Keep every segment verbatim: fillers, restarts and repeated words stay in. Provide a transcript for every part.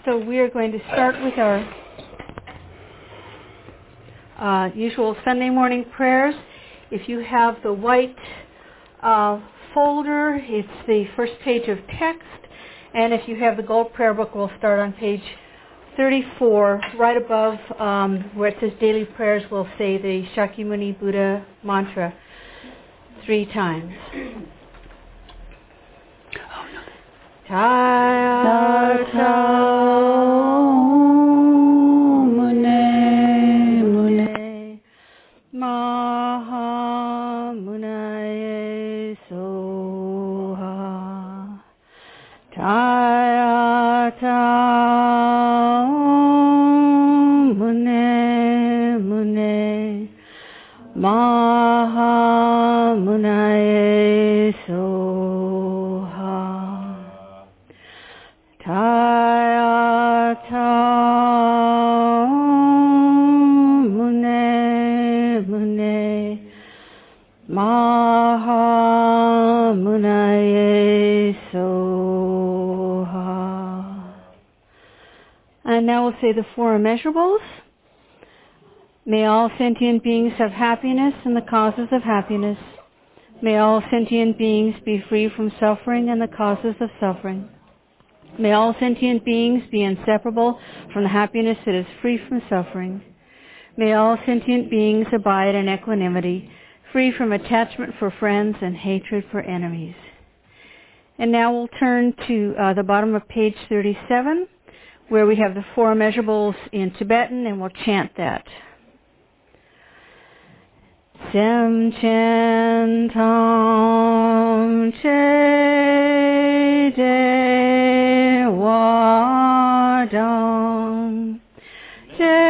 So we are going to start with our uh, usual Sunday morning prayers. If you have the white uh, folder, it's the first page of text. And if you have the gold prayer book, we'll start on page thirty-four. Right above um, where it says daily prayers, we'll say the Shakyamuni Buddha mantra three times. Tata Mune Mune Maha Munaye Soha Tata Mune Mune Maha Munaye Soha Tayata Mune Mune Maha Munaye Soha. And now we'll say the four immeasurables. May all sentient beings have happiness and the causes of happiness. May all sentient beings be free from suffering and the causes of suffering. May all sentient beings be inseparable from the happiness that is free from suffering. May all sentient beings abide in equanimity, free from attachment for friends and hatred for enemies. And now we'll turn to uh, the bottom of page thirty-seven, where we have the four immeasurables in Tibetan, and we'll chant that. Sem chen tam che de wa dang che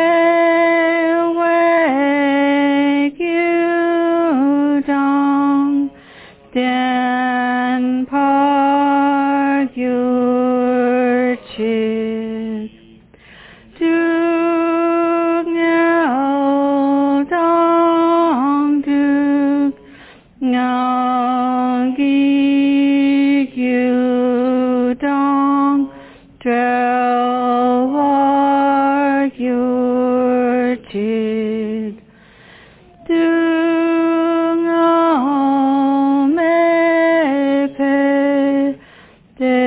wei gyu dang den par gyur chit du ngao dang du ngao gi gyu dang drel war gyur chit du ngao me pe de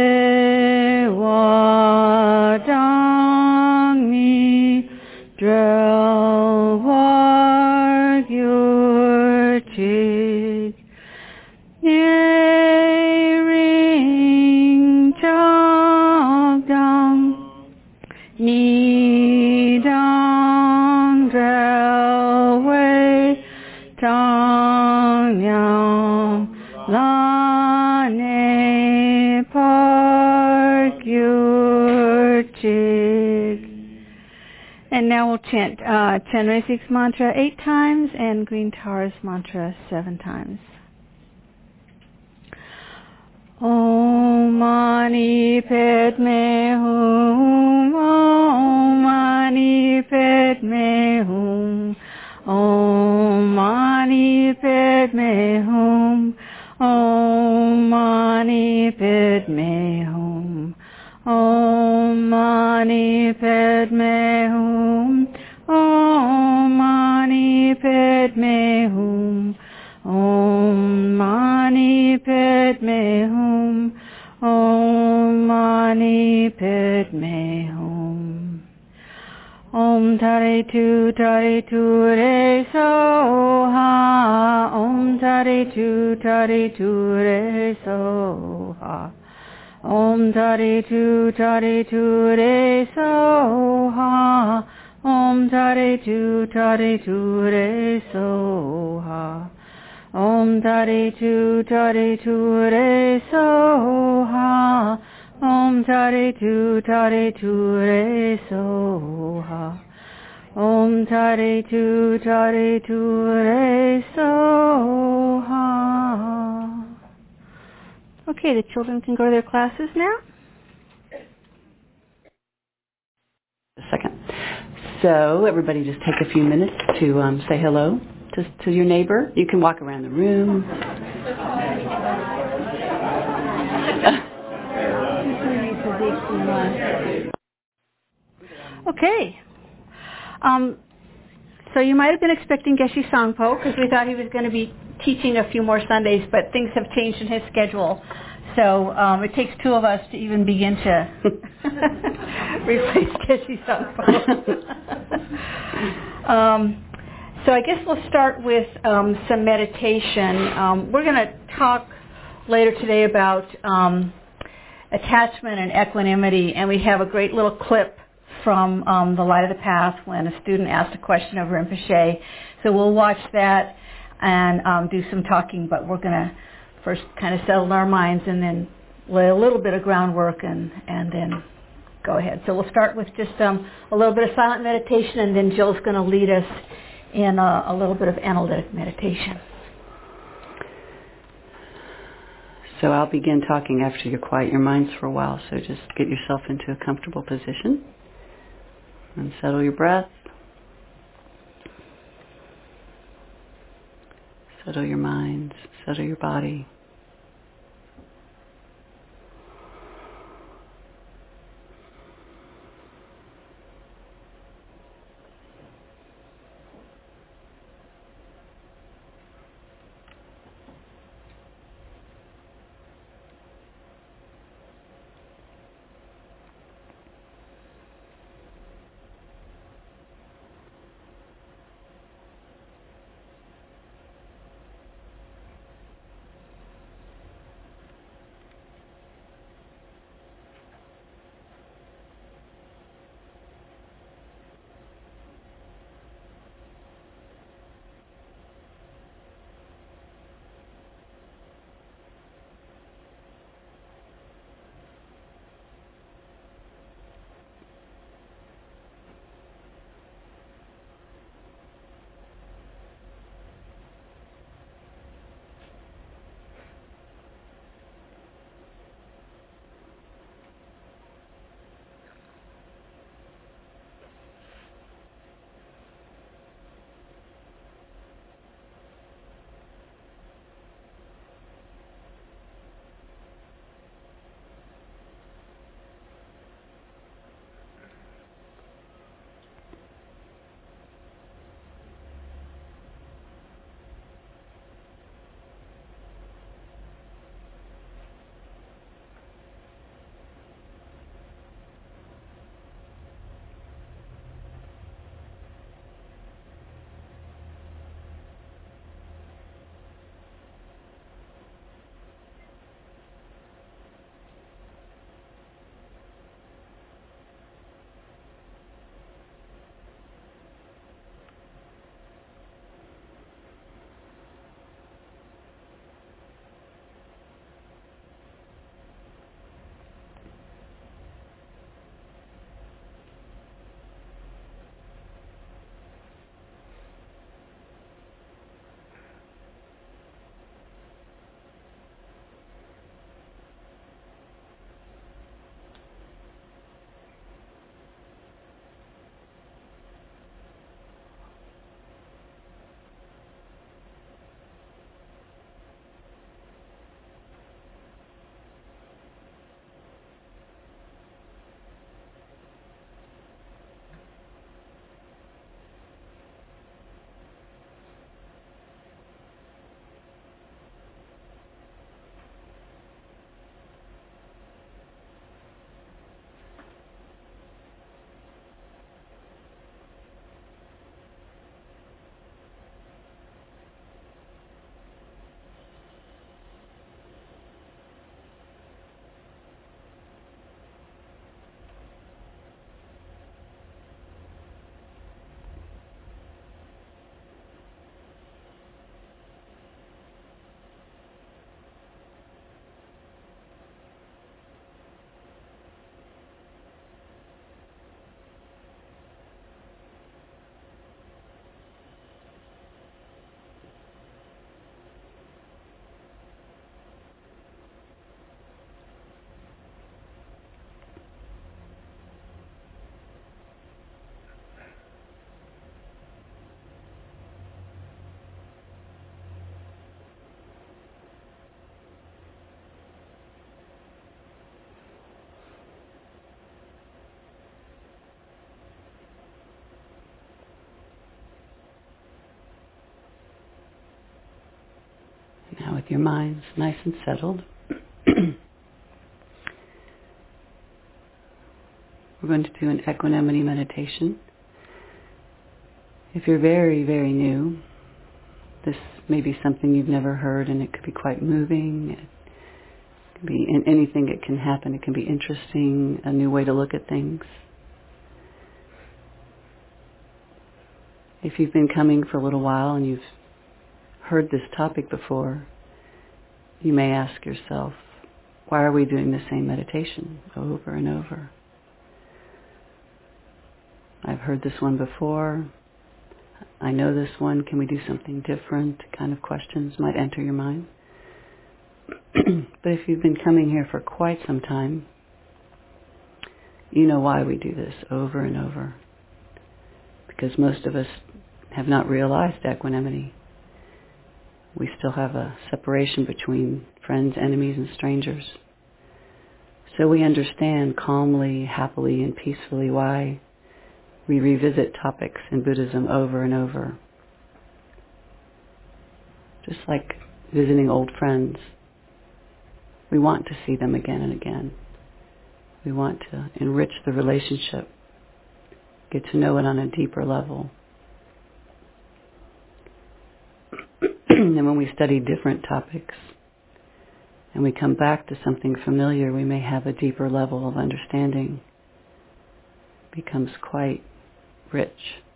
wa dang mi drel war gyur chit ye ring chok dang ni dang drel wei dang yang la ne par gyur chit. And now we'll chant uh, Chenrezig's mantra eight times and Green Tara's mantra seven times. Om Mani Padme Hum, Om Mani Padme Hum, Om Mani Padme Hum, Om Mani Padme Hum, Om Mani Padme Hum, Om Mani Padme Hum, Om Mani Padme Hum, Om Mani Padme Hum. Om Tare Tu Tare Tu Re Soha, Om Tare Tu Tare Tu Re Soha, Om Tare Tu Tare Tu Re Soha, Om Tare Tu Tare Tu Re Soha, Om Tare Tu Tare Tu Re Soha, Om Tare Tu Tare Tu Re Soha, Om Tare Tu Tare Tu Re Soha. Okay, the children can go to their classes now. A second. So everybody just take a few minutes to um, say hello to, to your neighbor. You can walk around the room. Okay. Um, so you might have been expecting Geshe Sangpo because we thought he was going to be teaching a few more Sundays, but things have changed in his schedule. So um, it takes two of us to even begin to replace Geshe Sangpo. um, so I guess we'll start with um, some meditation. Um, we're going to talk later today about um, attachment and equanimity, and we have a great little clip from um, The Light of the Path when a student asked a question of Rinpoche. So we'll watch that and um, do some talking, but we're going to first kind of settle our minds and then lay a little bit of groundwork and, and then go ahead. So we'll start with just um, a little bit of silent meditation, and then Jill's going to lead us in a, a little bit of analytic meditation. So I'll begin talking after you quiet your minds for a while, so just get yourself into a comfortable position and settle your breath. Settle your minds, settle your body. Now with your minds nice and settled, we're going to do an equanimity meditation. If you're very, very new, this may be something you've never heard, and it could be quite moving. It can be in anything it can happen. It can be interesting, a new way to look at things. If you've been coming for a little while and you've heard this topic before, you may ask yourself, why are we doing the same meditation over and over? I've heard this one before. I know this one. Can we do something different? Kind of questions might enter your mind. But if you've been coming here for quite some time, you know why we do this over and over. Because most of us have not realized equanimity. We still have a separation between friends, enemies, and strangers. So we understand calmly, happily, and peacefully why we revisit topics in Buddhism over and over. Just like visiting old friends. We want to see them again and again. We want to enrich the relationship, get to know it on a deeper level. And when we study different topics and we come back to something familiar, we may have a deeper level of understanding. It becomes quite rich.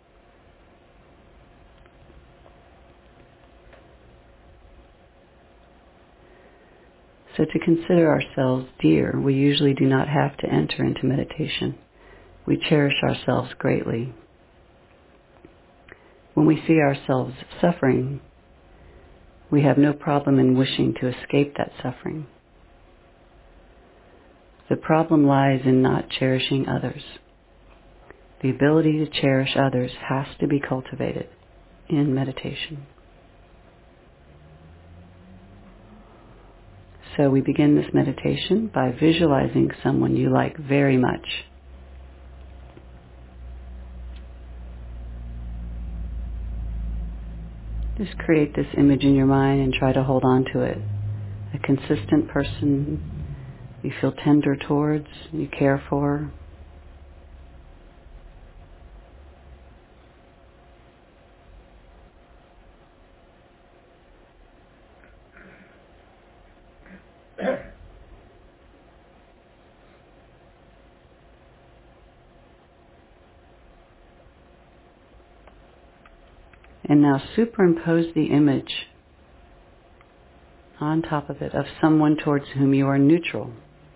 So to consider ourselves dear, we usually do not have to enter into meditation. We cherish ourselves greatly. When we see ourselves suffering, we have no problem in wishing to escape that suffering. The problem lies in not cherishing others. The ability to cherish others has to be cultivated in meditation. So we begin this meditation by visualizing someone you like very much. Just create this image in your mind and try to hold on to it. A consistent person you feel tender towards, you care for. And now superimpose the image on top of it of someone towards whom you are neutral.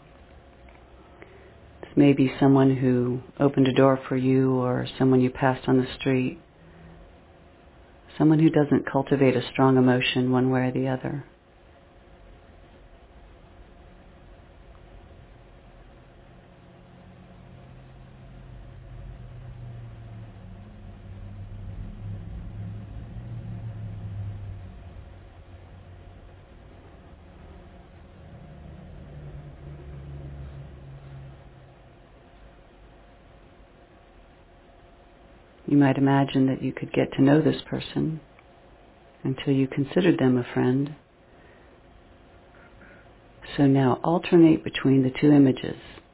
This may be someone who opened a door for you or someone you passed on the street. Someone who doesn't cultivate a strong emotion one way or the other. You might imagine that you could get to know this person until you considered them a friend. So now alternate between the two images,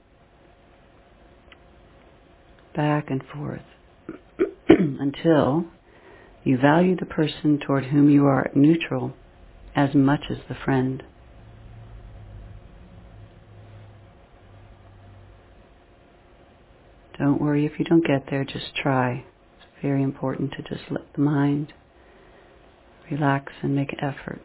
back and forth, until you value the person toward whom you are neutral as much as the friend. Don't worry if you don't get there, just try. It's very important to just let the mind relax and make an effort.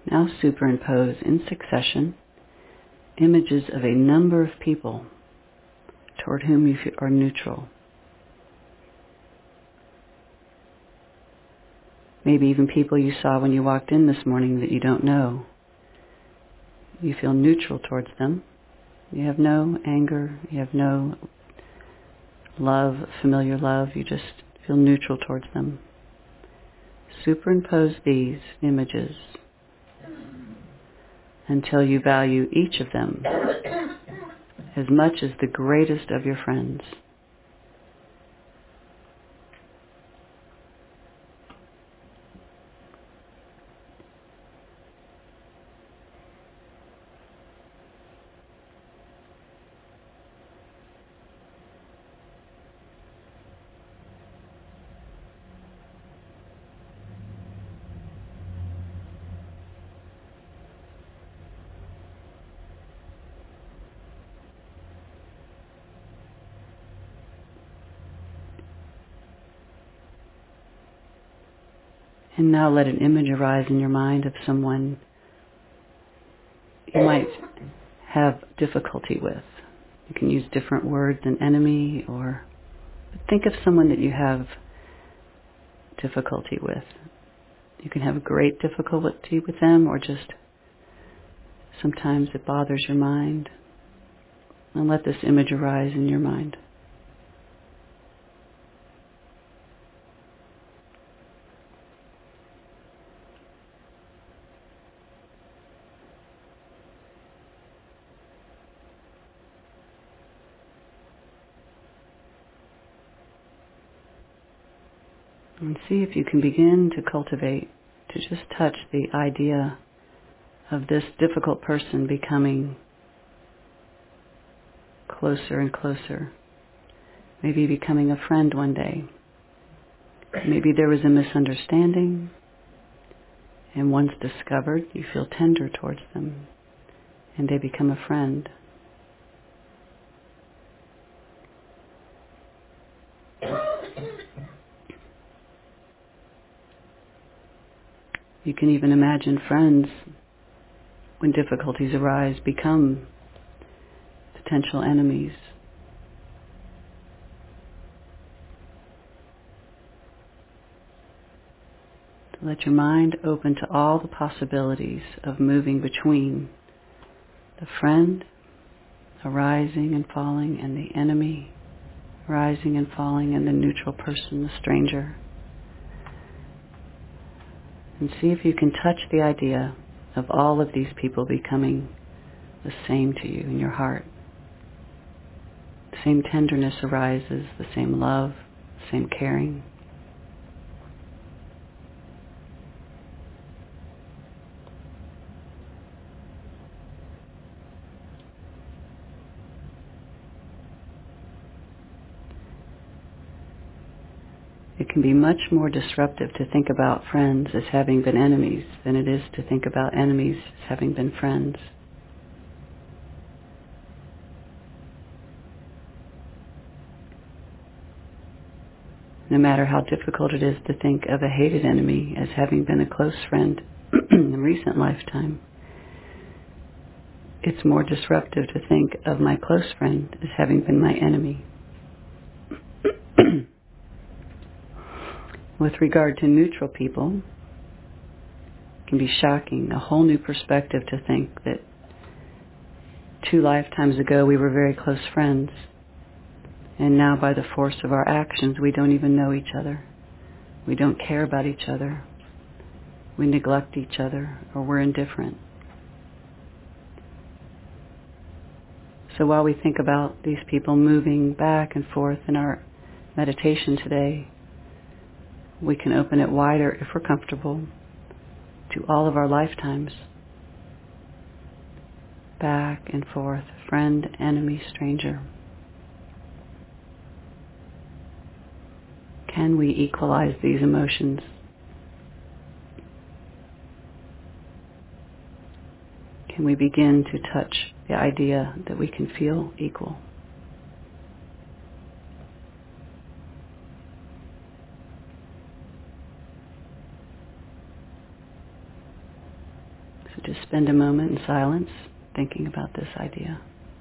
Now superimpose in succession images of a number of people toward whom you are neutral. Maybe even people you saw when you walked in this morning that you don't know. You feel neutral towards them. You have no anger, you have no love, familiar love, you just feel neutral towards them. Superimpose these images until you value each of them as much as the greatest of your friends. And now let an image arise in your mind of someone you might have difficulty with. You can use different words than enemy, or think of someone that you have difficulty with. You can have great difficulty with them, or just sometimes it bothers your mind. And let this image arise in your mind. And see if you can begin to cultivate, to just touch the idea of this difficult person becoming closer and closer. Maybe becoming a friend one day. Maybe there was a misunderstanding, and once discovered, you feel tender towards them, and they become a friend. You can even imagine friends, when difficulties arise, become potential enemies. Let your mind open to all the possibilities of moving between the friend arising and falling and the enemy rising and falling and the neutral person, the stranger. And see if you can touch the idea of all of these people becoming the same to you in your heart. The same tenderness arises, the same love, the same caring. It can be much more disruptive to think about friends as having been enemies than it is to think about enemies as having been friends. No matter how difficult it is to think of a hated enemy as having been a close friend in a recent lifetime, it's more disruptive to think of my close friend as having been my enemy. With regard to neutral people, it can be shocking, a whole new perspective to think that two lifetimes ago we were very close friends, and now by the force of our actions we don't even know each other. We don't care about each other. We neglect each other, or we're indifferent. So while we think about these people moving back and forth in our meditation today, we can open it wider, if we're comfortable, to all of our lifetimes. Back and forth, friend, enemy, stranger. Can we equalize these emotions? Can we begin to touch the idea that we can feel equal? to spend a moment in silence thinking about this idea.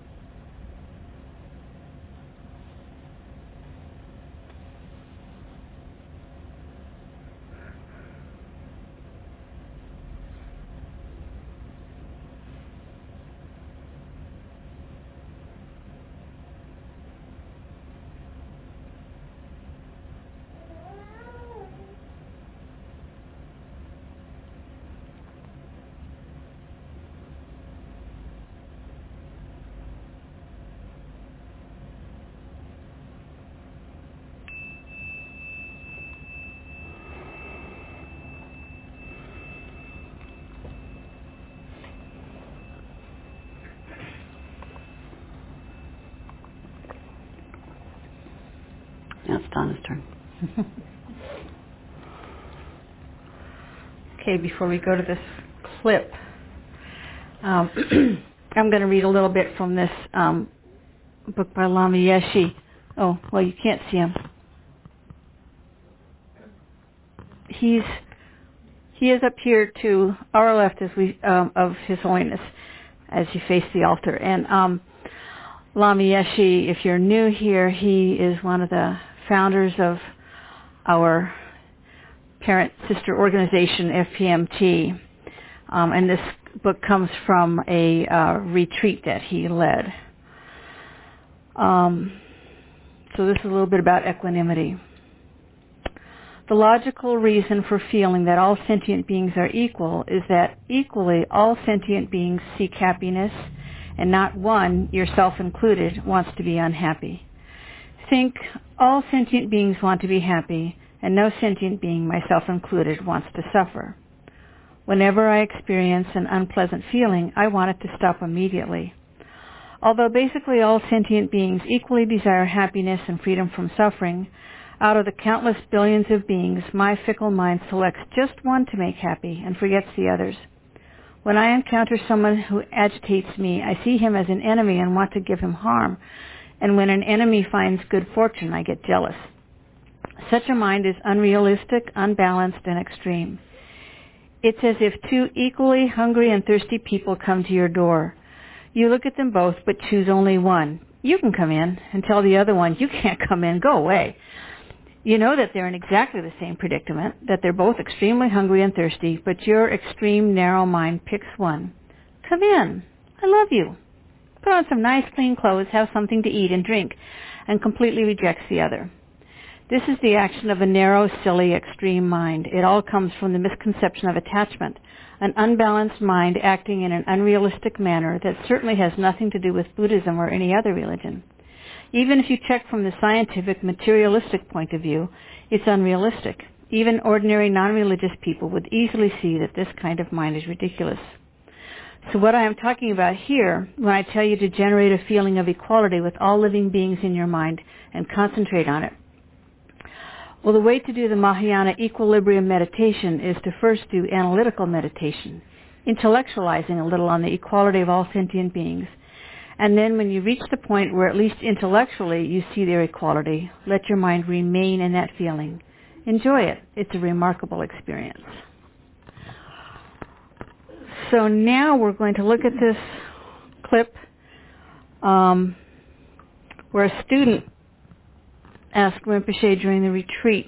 Now it's Donna's turn. Okay, before we go to this clip, um, I'm going to read a little bit from this um, book by Lama Yeshe. Oh, well, you can't see him. He's he is up here to our left as we um, of His Holiness as you face the altar. And um, Lama Yeshe, if you're new here, he is one of the founders of our parent sister organization, F P M T. Um, and this book comes from a uh, retreat that he led. Um, so this is a little bit about equanimity. The logical reason for feeling that all sentient beings are equal is that equally all sentient beings seek happiness, and not one, yourself included, wants to be unhappy. Think all sentient beings want to be happy, and no sentient being, myself included, wants to suffer. Whenever I experience an unpleasant feeling, I want it to stop immediately. Although basically all sentient beings equally desire happiness and freedom from suffering, out of the countless billions of beings, my fickle mind selects just one to make happy and forgets the others. When I encounter someone who agitates me, I see him as an enemy and want to give him harm. And when an enemy finds good fortune, I get jealous. Such a mind is unrealistic, unbalanced, and extreme. It's as if two equally hungry and thirsty people come to your door. You look at them both, but choose only one. You can come in, and tell the other one, you can't come in, go away. You know that they're in exactly the same predicament, that they're both extremely hungry and thirsty, but your extreme, narrow mind picks one. Come in. I love you. Put on some nice, clean clothes, have something to eat and drink, and completely rejects the other. This is the action of a narrow, silly, extreme mind. It all comes from the misconception of attachment, an unbalanced mind acting in an unrealistic manner that certainly has nothing to do with Buddhism or any other religion. Even if you check from the scientific, materialistic point of view, it's unrealistic. Even ordinary non-religious people would easily see that this kind of mind is ridiculous. So what I am talking about here, when I tell you to generate a feeling of equality with all living beings in your mind and concentrate on it, well, the way to do the Mahayana equilibrium meditation is to first do analytical meditation, intellectualizing a little on the equality of all sentient beings. And then when you reach the point where at least intellectually you see their equality, let your mind remain in that feeling. Enjoy it. It's a remarkable experience. So now we're going to look at this clip um, where a student asked Rinpoche during the retreat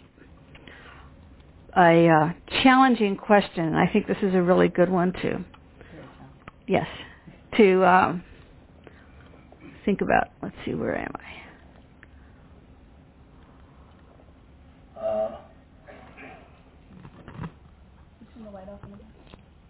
a uh, challenging question. I think this is a really good one too. Yes. To um, think about. Let's see, where am I? Uh. Turn the light off in the back.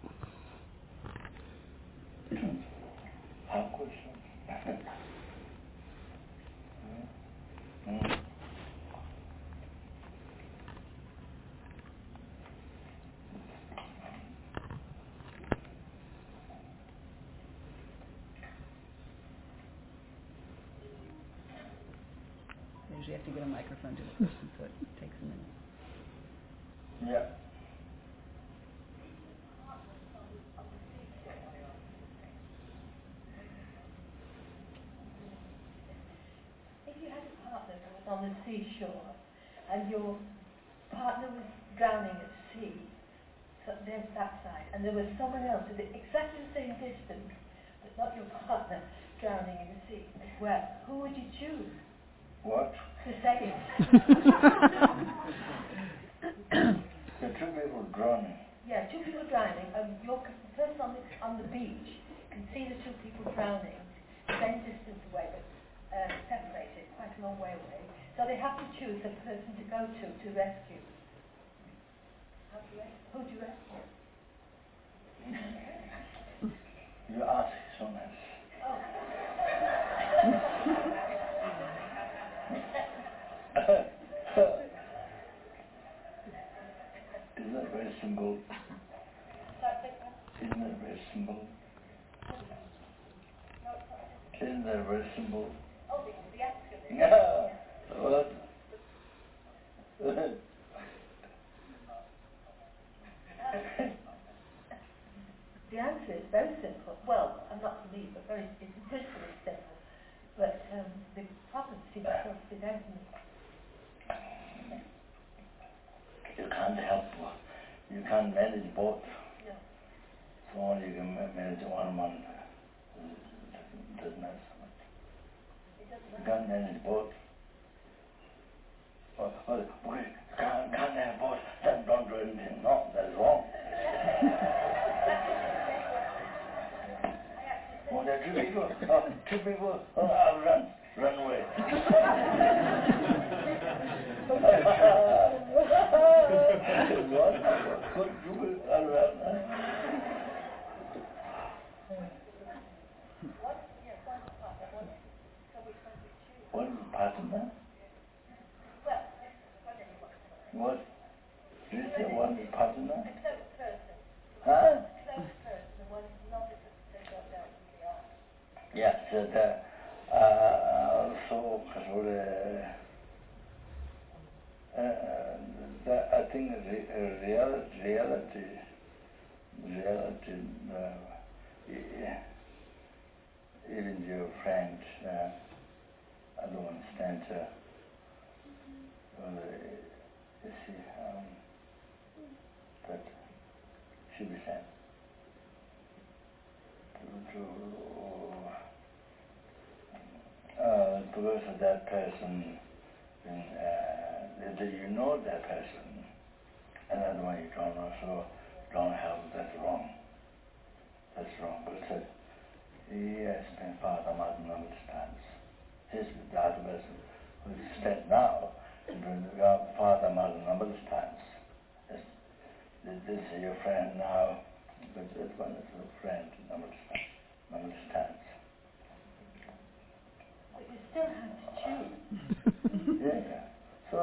You have to get a microphone to the person, so it takes a minute. Yeah. If you had a partner who was on the seashore and your partner was drowning at sea, so there's that side. And there was someone else at exactly the same distance, but not your partner, drowning in the sea as well. Who would you choose? What? The second. The two people drowning. Yeah, two people drowning. Um, you're the person on the, on the beach can see the two people drowning, same distance away, but uh, separated, quite a long way away. So they have to choose the person to go to to rescue. How do you rescue? Who do you rescue? You ask so much. Oh. Isn't that very simple? Isn't that very simple? Isn't that very simple? Oh, the, the answer. Yeah. What? The answer is very simple. Well, uh, not for me, but very, it's principally simple. But um, the problem seems to be down to me. You can't help. You can't manage both. No. So only you can ma- manage one one. It doesn't matter so much. It doesn't You matter. can't manage both. Oh, oh, okay, can't, can't have both. Then don't do anything. No, that's wrong. Oh, there are two people. Oh, two people. Oh, I'll run. Run away. What? Good, good. I'll run. One partner? What? Did you say one partner? A close person. Huh? A close person, the one who's not as they got down to the arm. Yes, that uh, also uh, uh, that I think re- reality, reality, reality. Uh, even your friend, uh, I don't understand. Uh, uh, you see, um, that should be said. To, to Uh, because of that person, and, uh, that you know that person, another one you don't know, so don't help, that's wrong. That's wrong. Because he has been Father Martin number of times. He's the other person who's dead now, and been Father Martin number of times. This, this is your friend now, but this one is a friend number of times. Number of times. But you still have to choose. Yeah, yeah. So,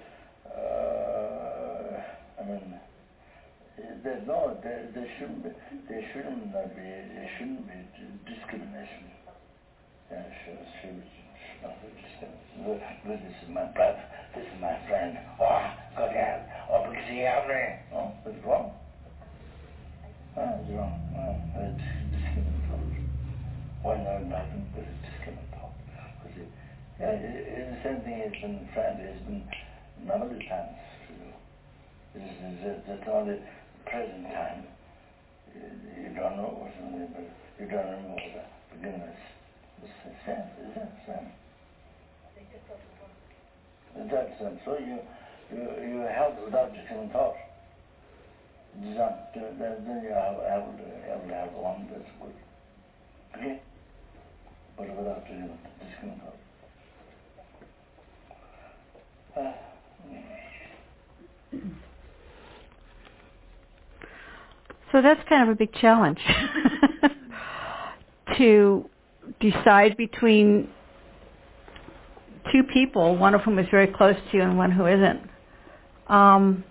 uh, I mean, there, no, there, there shouldn't be, there shouldn't be, there shouldn't be discrimination. Yeah, should, should, should not be discrimination. This is my brother, this is my friend. Oh, God help, oh, because he helped me. No, that's wrong. Ah, it's wrong. Ah, it's discriminatory. Why not nothing but it's discriminatory? Yeah, it, it's the same thing. It's been friend. It's been a number of times. You know, it's, it's, it's only present time. You, you don't know what's in there, but you don't remember what the beginning is. It's the same. It's the same. It's that same. So you you you help without discriminating thought. Then then you have have have have one that's good. Okay, but without discriminating thought. Uh, So that's kind of a big challenge to decide between two people, one of whom is very close to you and one who isn't. Um,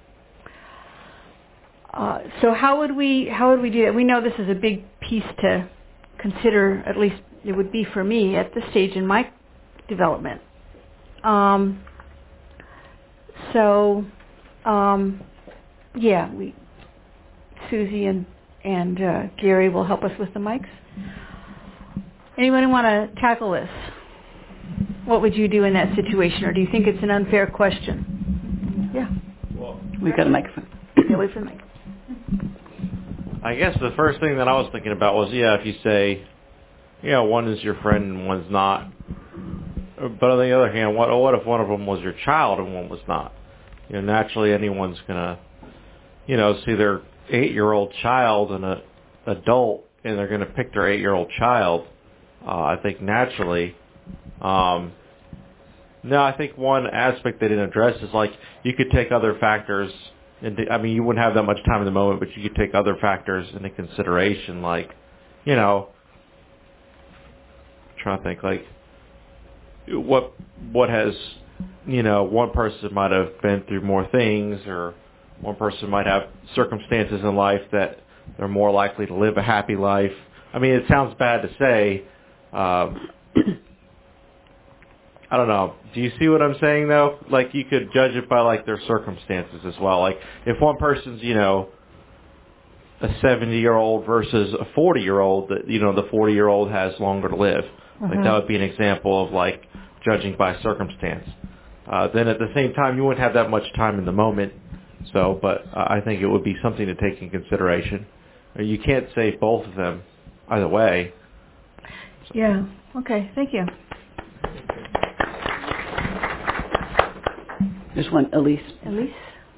uh, so how would we how would we do that? We know this is a big piece to consider, at least it would be for me at this stage in my development. Um, so, um, yeah, we, Susie and, and uh, Gary will help us with the mics. Anyone want to tackle this? What would you do in that situation, or do you think it's an unfair question? Yeah. We've got a microphone. Yeah, wait for the mic. I guess the first thing that I was thinking about was, yeah, if you say, you know, one is your friend and one's not. But on the other hand, what what if one of them was your child and one was not? You know, naturally anyone's going to, you know, see their eight-year-old child and an adult, and they're going to pick their eight-year-old child. Uh, I think naturally. Um, no, I think one aspect they didn't address is like you could take other factors into, I mean, you wouldn't have that much time in the moment, but you could take other factors into consideration, like, you know, I'm trying to think, like, what what has, you know, one person might have been through more things, or one person might have circumstances in life that they're more likely to live a happy life. I mean, it sounds bad to say. Um, I don't know. Do you see what I'm saying, though? Like, you could judge it by, like, their circumstances as well. Like, if one person's, you know, a seventy-year-old versus a forty-year-old, that, you know, the forty-year-old has longer to live. Uh-huh. Like, that would be an example of, like, judging by circumstance. Uh, then at the same time, you wouldn't have that much time in the moment. So, but uh, I think it would be something to take in consideration. You can't say both of them either way. So. Yeah. Okay. Thank you. There's one, Elise. Elise?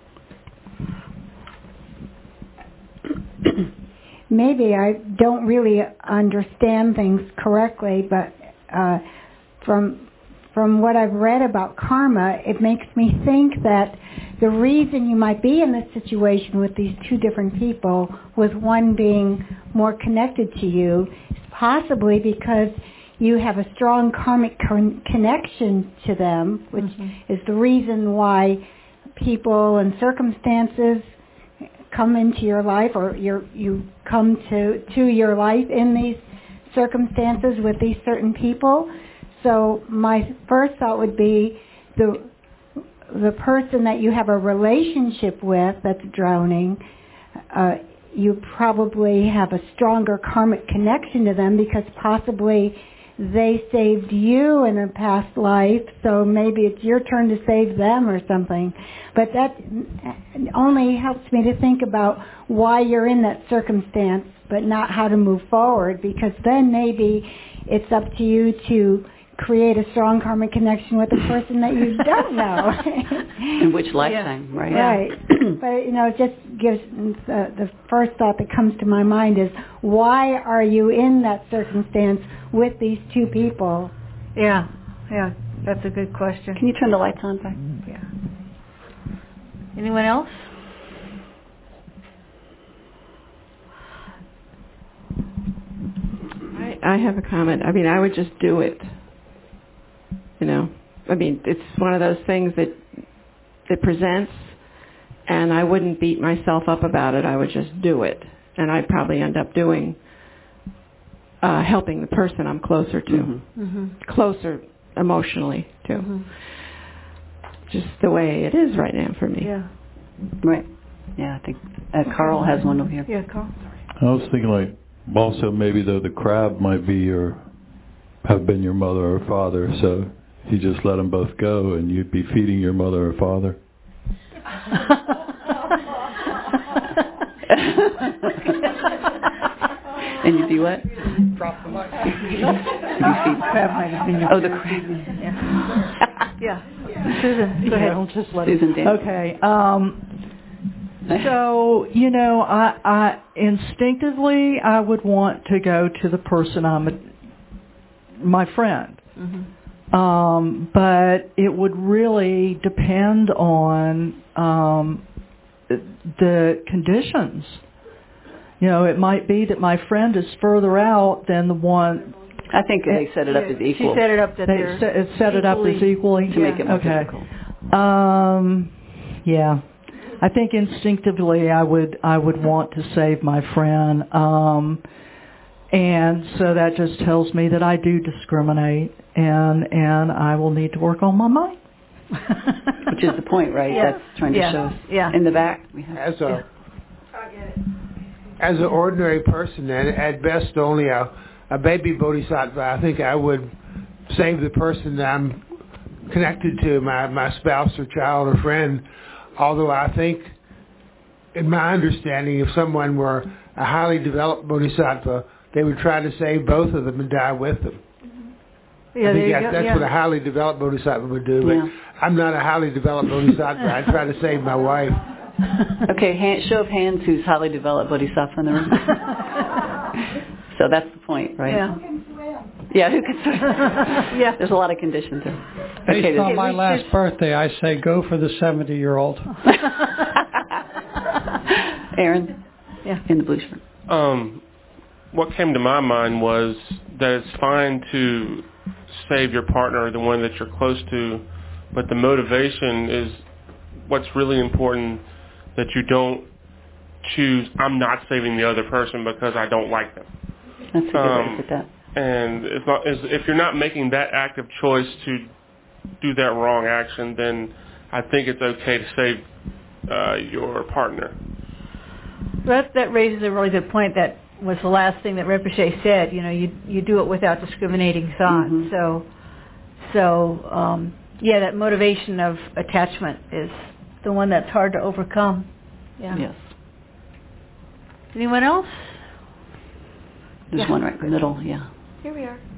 Maybe I don't really understand things correctly, but uh, from from what I've read about karma, it makes me think that the reason you might be in this situation with these two different people, with one being more connected to you, is possibly because you have a strong karmic con- connection to them, which mm-hmm. is the reason why people and circumstances come into your life, or you're, you come to, to your life in these circumstances with these certain people. So my first thought would be the the person that you have a relationship with that's drowning, uh, you probably have a stronger karmic connection to them because possibly they saved you in a past life, so maybe it's your turn to save them or something. But that only helps me to think about why you're in that circumstance, but not how to move forward, because then maybe it's up to you to create a strong karmic connection with a person that you don't know. In which lifetime, yeah. Right? Right. But, you know, it just gives, uh, the first thought that comes to my mind is, why are you in that circumstance with these two people? Yeah, yeah, that's a good question. Can you turn the lights on back? Yeah. Anyone else? I, I have a comment. I mean, I would just do it. You know, I mean, it's one of those things that it presents, and I wouldn't beat myself up about it. I would just do it, and I'd probably end up doing, uh, helping the person I'm closer to, mm-hmm. Mm-hmm. closer emotionally to. Mm-hmm. Just the way it is right now for me. Yeah. Right. Yeah, I think uh, Carl has one over here. Yeah, Carl. I was thinking, like, also maybe though the crab might be your, have been your mother or father, so you just let them both go, and you'd be feeding your mother or father. And you do what? Drop the mic. You feed crab might have been your oh, the crab. Yeah. yeah. Susan, go ahead. I'll just let Susan, it. Okay. Um, so, you know, I, I instinctively I would want to go to the person I'm, a, my friend. Mm-hmm. Um, but it would really depend on um, the conditions. You know, it might be that my friend is further out than the one. I think they set it up as equal. She set it up that they they're set, set it up as equally to yeah. make it more okay. difficult. Um, yeah, I think instinctively I would I would want to save my friend. Um, And so that just tells me that I do discriminate, and and I will need to work on my mind. Which is the point, right? Yeah. That's trying to yeah. show us. Yeah. In the back, we have. As a as an ordinary person, and at best only a, a baby bodhisattva, I think I would save the person that I'm connected to, my my spouse or child or friend. Although I think, in my understanding, if someone were a highly developed bodhisattva, they would try to save both of them and die with them. Yeah, I think there you that, go. that's yeah. what a highly developed bodhisattva would do, but Yeah. I'm not a highly developed bodhisattva. I try to save my wife. Okay, hand, show of hands who's highly developed bodhisattva in the room. So that's the point, right? Yeah. Yeah, who can swim? Yeah. There's a lot of conditions there. Based Okay, on this- my last birthday, I say go for the seventy-year-old. Aaron, Yeah. in the blue shirt. Um, what came to my mind was that it's fine to save your partner, the one that you're close to, but the motivation is what's really important, that you don't choose, I'm not saving the other person because I don't like them. That's a good way to Um, put that. And if, not, if you're not making that active choice to do that wrong action, then I think it's okay to save uh, your partner. That that raises a really good point. That was the last thing that Rinpoche said. You know, you you do it without discriminating thought. Mm-hmm. So, so um, yeah, that motivation of attachment is the one that's hard to overcome. Yeah. Yes. Anyone else? There's Yeah. one right in the middle, yeah. Here we are.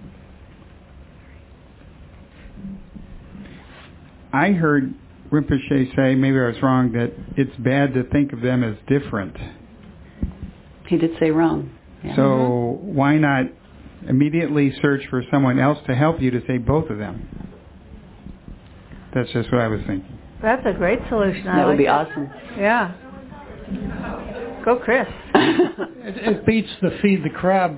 I heard Rinpoche say, maybe I was wrong, that it's bad to think of them as different. He did say wrong. Yeah. So Mm-hmm. why not immediately search for someone else to help you to save both of them? That's just what I was thinking. That's a great solution. I That would like be that. awesome. Yeah. Go, Chris. It, it beats the feed the crab.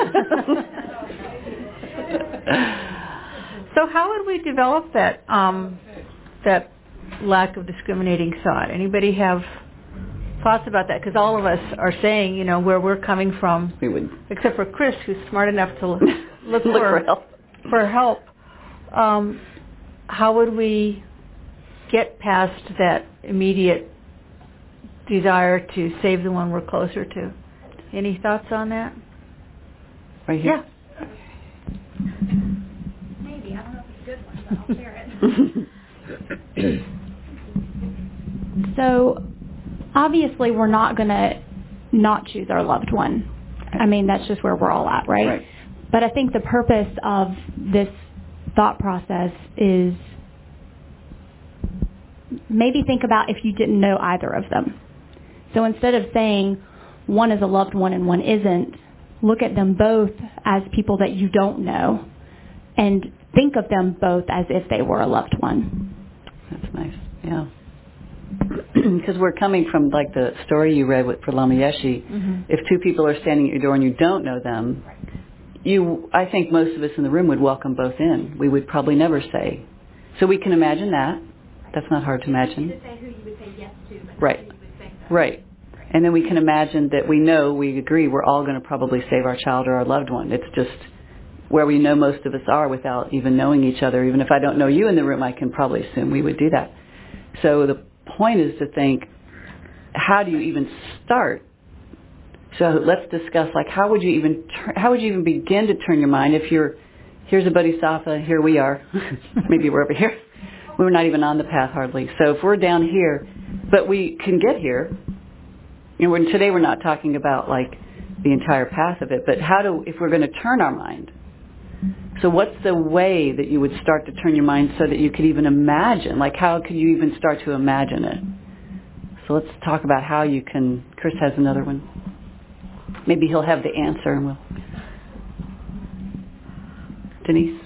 So how would we develop that um, that lack of discriminating thought? Anybody have thoughts about that? Because all of us are saying, you know, where we're coming from, we would, except for Chris, who's smart enough to look, look, look for, for help. For help. Um, how would we get past that immediate desire to save the one we're closer to? Any thoughts on that? Right here. Yeah. Maybe. I don't know if it's a good one, but I'll share it. So, obviously, we're not going to not choose our loved one. I mean, that's just where we're all at, right? Right. But I think the purpose of this thought process is maybe think about if you didn't know either of them. So instead of saying one is a loved one and one isn't, look at them both as people that you don't know and think of them both as if they were a loved one. That's nice, yeah. Because we're coming from, like, the story you read with, for Lama Yeshe. Mm-hmm. If two people are standing at your door and you don't know them, you, I think most of us in the room would welcome both in. We would probably never say. So we can imagine that. That's not hard to imagine. You would say who you would say yes to, but right. who you would say no. Right. And then we can imagine that we know, we agree, we're all going to probably save our child or our loved one. It's just where we know most of us are without even knowing each other. Even if I don't know you in the room, I can probably assume we would do that. So the point is to think, how do you even start? So let's discuss, like, how would you even tur- how would you even begin to turn your mind if you're, here's a bodhisattva, here we are. Maybe we're over here. We're not even on the path hardly. So if we're down here, but we can get here. You know, when, today we're not talking about, like, the entire path of it, but how do, if we're going to turn our mind, so what's the way that you would start to turn your mind so that you could even imagine, like, how could you even start to imagine it? So let's talk about how you can, Chris has another one. Maybe he'll have the answer and we'll, Denise?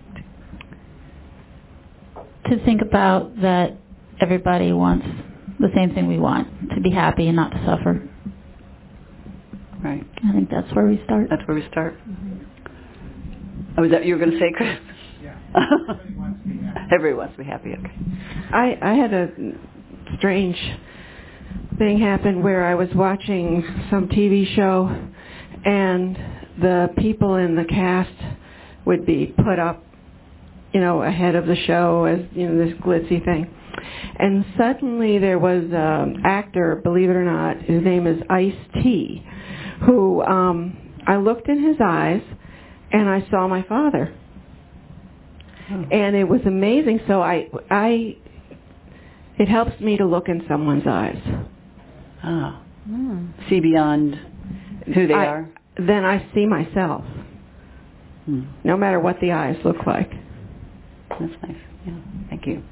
To think about that everybody wants the same thing we want, to be happy and not to suffer. Right. I think that's where we start. That's where we start. Mm-hmm. Oh, is that what you were going to say, Chris? Yeah. Everybody wants to be happy, okay. I, I had a strange thing happen where I was watching some T V show and the people in the cast would be put up, you know, ahead of the show as, you know, this glitzy thing. And suddenly there was an actor, believe it or not, his name is Ice-T, who um, I looked in his eyes and I saw my father. Oh. And it was amazing. So I, I, it helps me to look in someone's eyes. Ah. Mm. See beyond who they I, are, then I see myself, hmm. no matter what the eyes look like. That's nice. Yeah, thank you.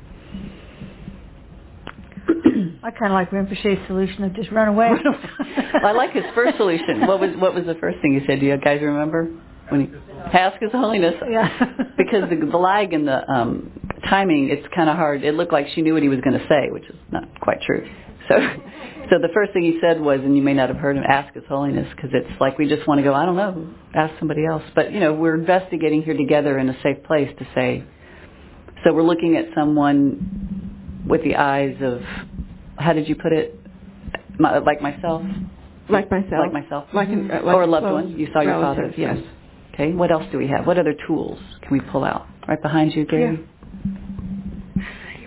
I kind of like Rinpoche's solution of just run away. Well, I like his first solution. What was what was the first thing he said? Do you guys remember? When he ask His Holiness. Yeah. Because the, the lag in the um, timing, it's kind of hard. It looked like she knew what he was going to say, which is not quite true. So, so the first thing he said was, and you may not have heard him, ask His Holiness, because it's like we just want to go, I don't know, ask somebody else. But, you know, we're investigating here together in a safe place to say. So we're looking at someone with the eyes of, how did you put it? My, like myself? Like myself. Like myself. Like, mm-hmm. uh, like or a loved one. You saw your father. Yes. Okay. What else do we have? What other tools can we pull out? Right behind you, Gary? Yeah.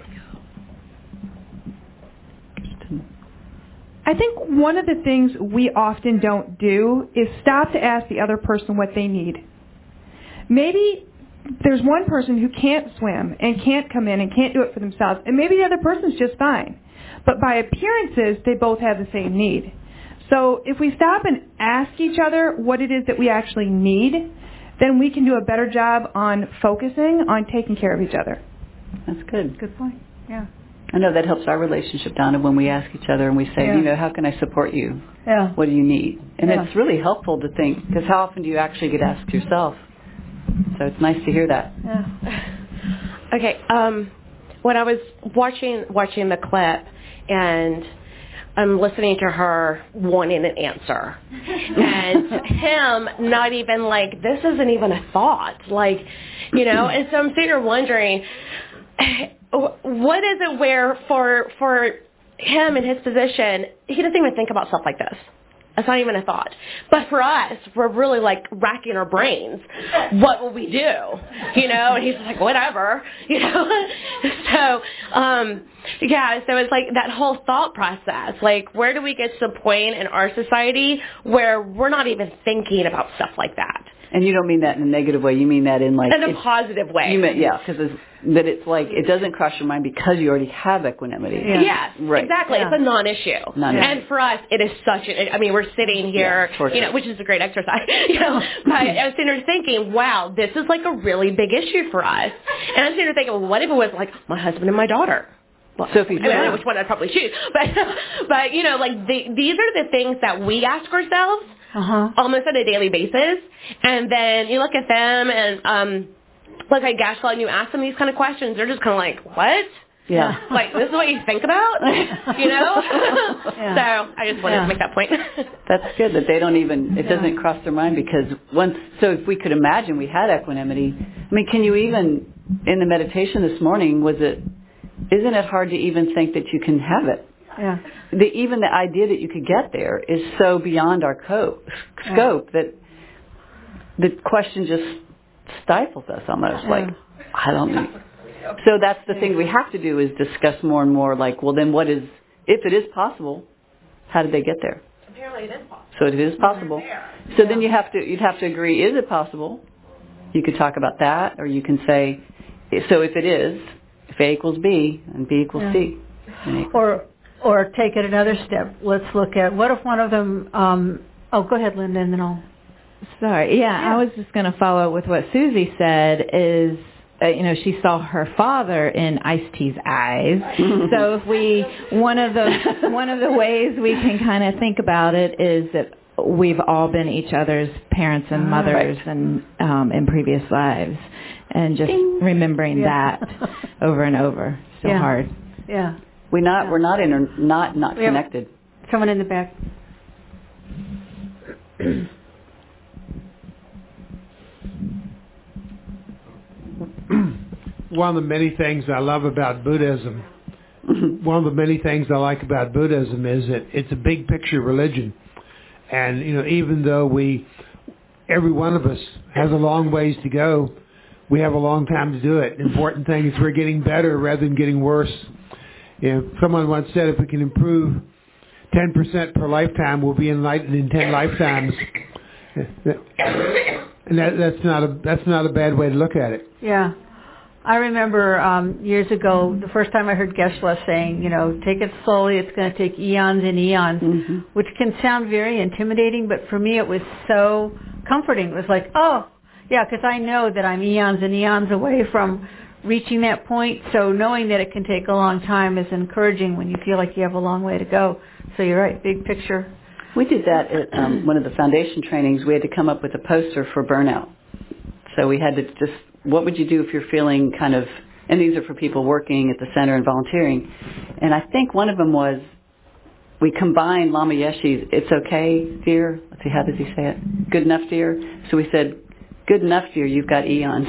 I think one of the things we often don't do is stop to ask the other person what they need. Maybe there's one person who can't swim and can't come in and can't do it for themselves, and maybe the other person's just fine. But by appearances, they both have the same need. So if we stop and ask each other what it is that we actually need, then we can do a better job on focusing on taking care of each other. That's good. Good point. Yeah. I know that helps our relationship, Donna, when we ask each other and we say, yeah. you know, how can I support you? Yeah. What do you need? And yeah. it's really helpful to think, because how often do you actually get asked yourself? So it's nice to hear that. Yeah. Okay. Um, when I was watching watching the clip and I'm listening to her wanting an answer, and him not even like, this isn't even a thought, like, you know. And so I'm sitting here wondering, what is it where for for him in his position, he doesn't even think about stuff like this. It's not even a thought. But for us, we're really like racking our brains. What will we do? You know, and he's like, whatever, you know. So, um, yeah, so it's like that whole thought process. Like, where do we get to the point in our society where we're not even thinking about stuff like that? And you don't mean that in a negative way. You mean that in like... In a positive way. You mean, yeah, because it's, that it's like, it doesn't cross your mind because you already have equanimity. Yeah. Yes, right. exactly. Yeah. It's a non-issue. non-issue. And for us, it is such a, I mean, we're sitting here, yeah, you know, which is a great exercise, you know, but I was sitting there thinking, wow, this is like a really big issue for us. And I'm sitting there thinking, well, what if it was like my husband and my daughter? Well, Sophie, I don't know which one I'd probably choose. But, but you know, like the, these are the things that we ask ourselves uh-huh. almost on a daily basis. And then you look at them and, um, like I Gashla, and you ask them these kind of questions, they're just kind of like, what? Yeah. Like, this is what you think about? You know? Yeah. So I just wanted yeah. to make that point. That's good that they don't even, it yeah. doesn't cross their mind because once, so if we could imagine we had equanimity, I mean, can you even, in the meditation this morning, was it, isn't it hard to even think that you can have it? Yeah. The, even the idea that you could get there is so beyond our co- scope yeah. that the question just stifles us almost. Yeah. Like, I don't know. So that's the thing we have to do is discuss more and more like, well, then what is, if it is possible, how did they get there? Apparently it is possible. So it is possible. So yeah. then you have to, you'd have to agree, is it possible? You could talk about that, or you can say, so if it is, if A equals B, and B equals yeah. C. Or or take it another step. Let's look at, what if one of them, um, oh, go ahead, Linda, and then I'll... Sorry, yeah, yeah. I was just going to follow with what Susie said is, uh, you know, she saw her father in Ice-T's eyes. So if we, one of the one of the ways we can kind of think about it is that we've all been each other's parents and mothers right. and um, in previous lives. And just Ding. remembering yeah. that over and over. So yeah. hard. Yeah. We not yeah. we're not inter- not not we connected. Someone in the back. One of the many things I love about Buddhism, one of the many things I like about Buddhism is that it's a big picture religion. And, you know, even though we, every one of us has a long ways to go, we have a long time to do it. The important thing is we're getting better rather than getting worse. You know, someone once said if we can improve ten percent per lifetime, we'll be enlightened in ten lifetimes. And that, that's not a that's not a bad way to look at it. Yeah. I remember um, years ago, the first time I heard Geshe-la saying, you know, take it slowly, it's going to take eons and eons, mm-hmm. which can sound very intimidating, but for me it was so comforting. It was like, oh, yeah, because I know that I'm eons and eons away from reaching that point, so knowing that it can take a long time is encouraging when you feel like you have a long way to go. So you're right, big picture. We did that at um, one of the foundation trainings. We had to come up with a poster for burnout. So we had to just, what would you do if you're feeling kind of, and these are for people working at the center and volunteering. And I think one of them was, we combined Lama Yeshe's, it's okay, dear. Let's see, how does he say it? Good enough, dear. So we said, good enough, dear, you've got eons.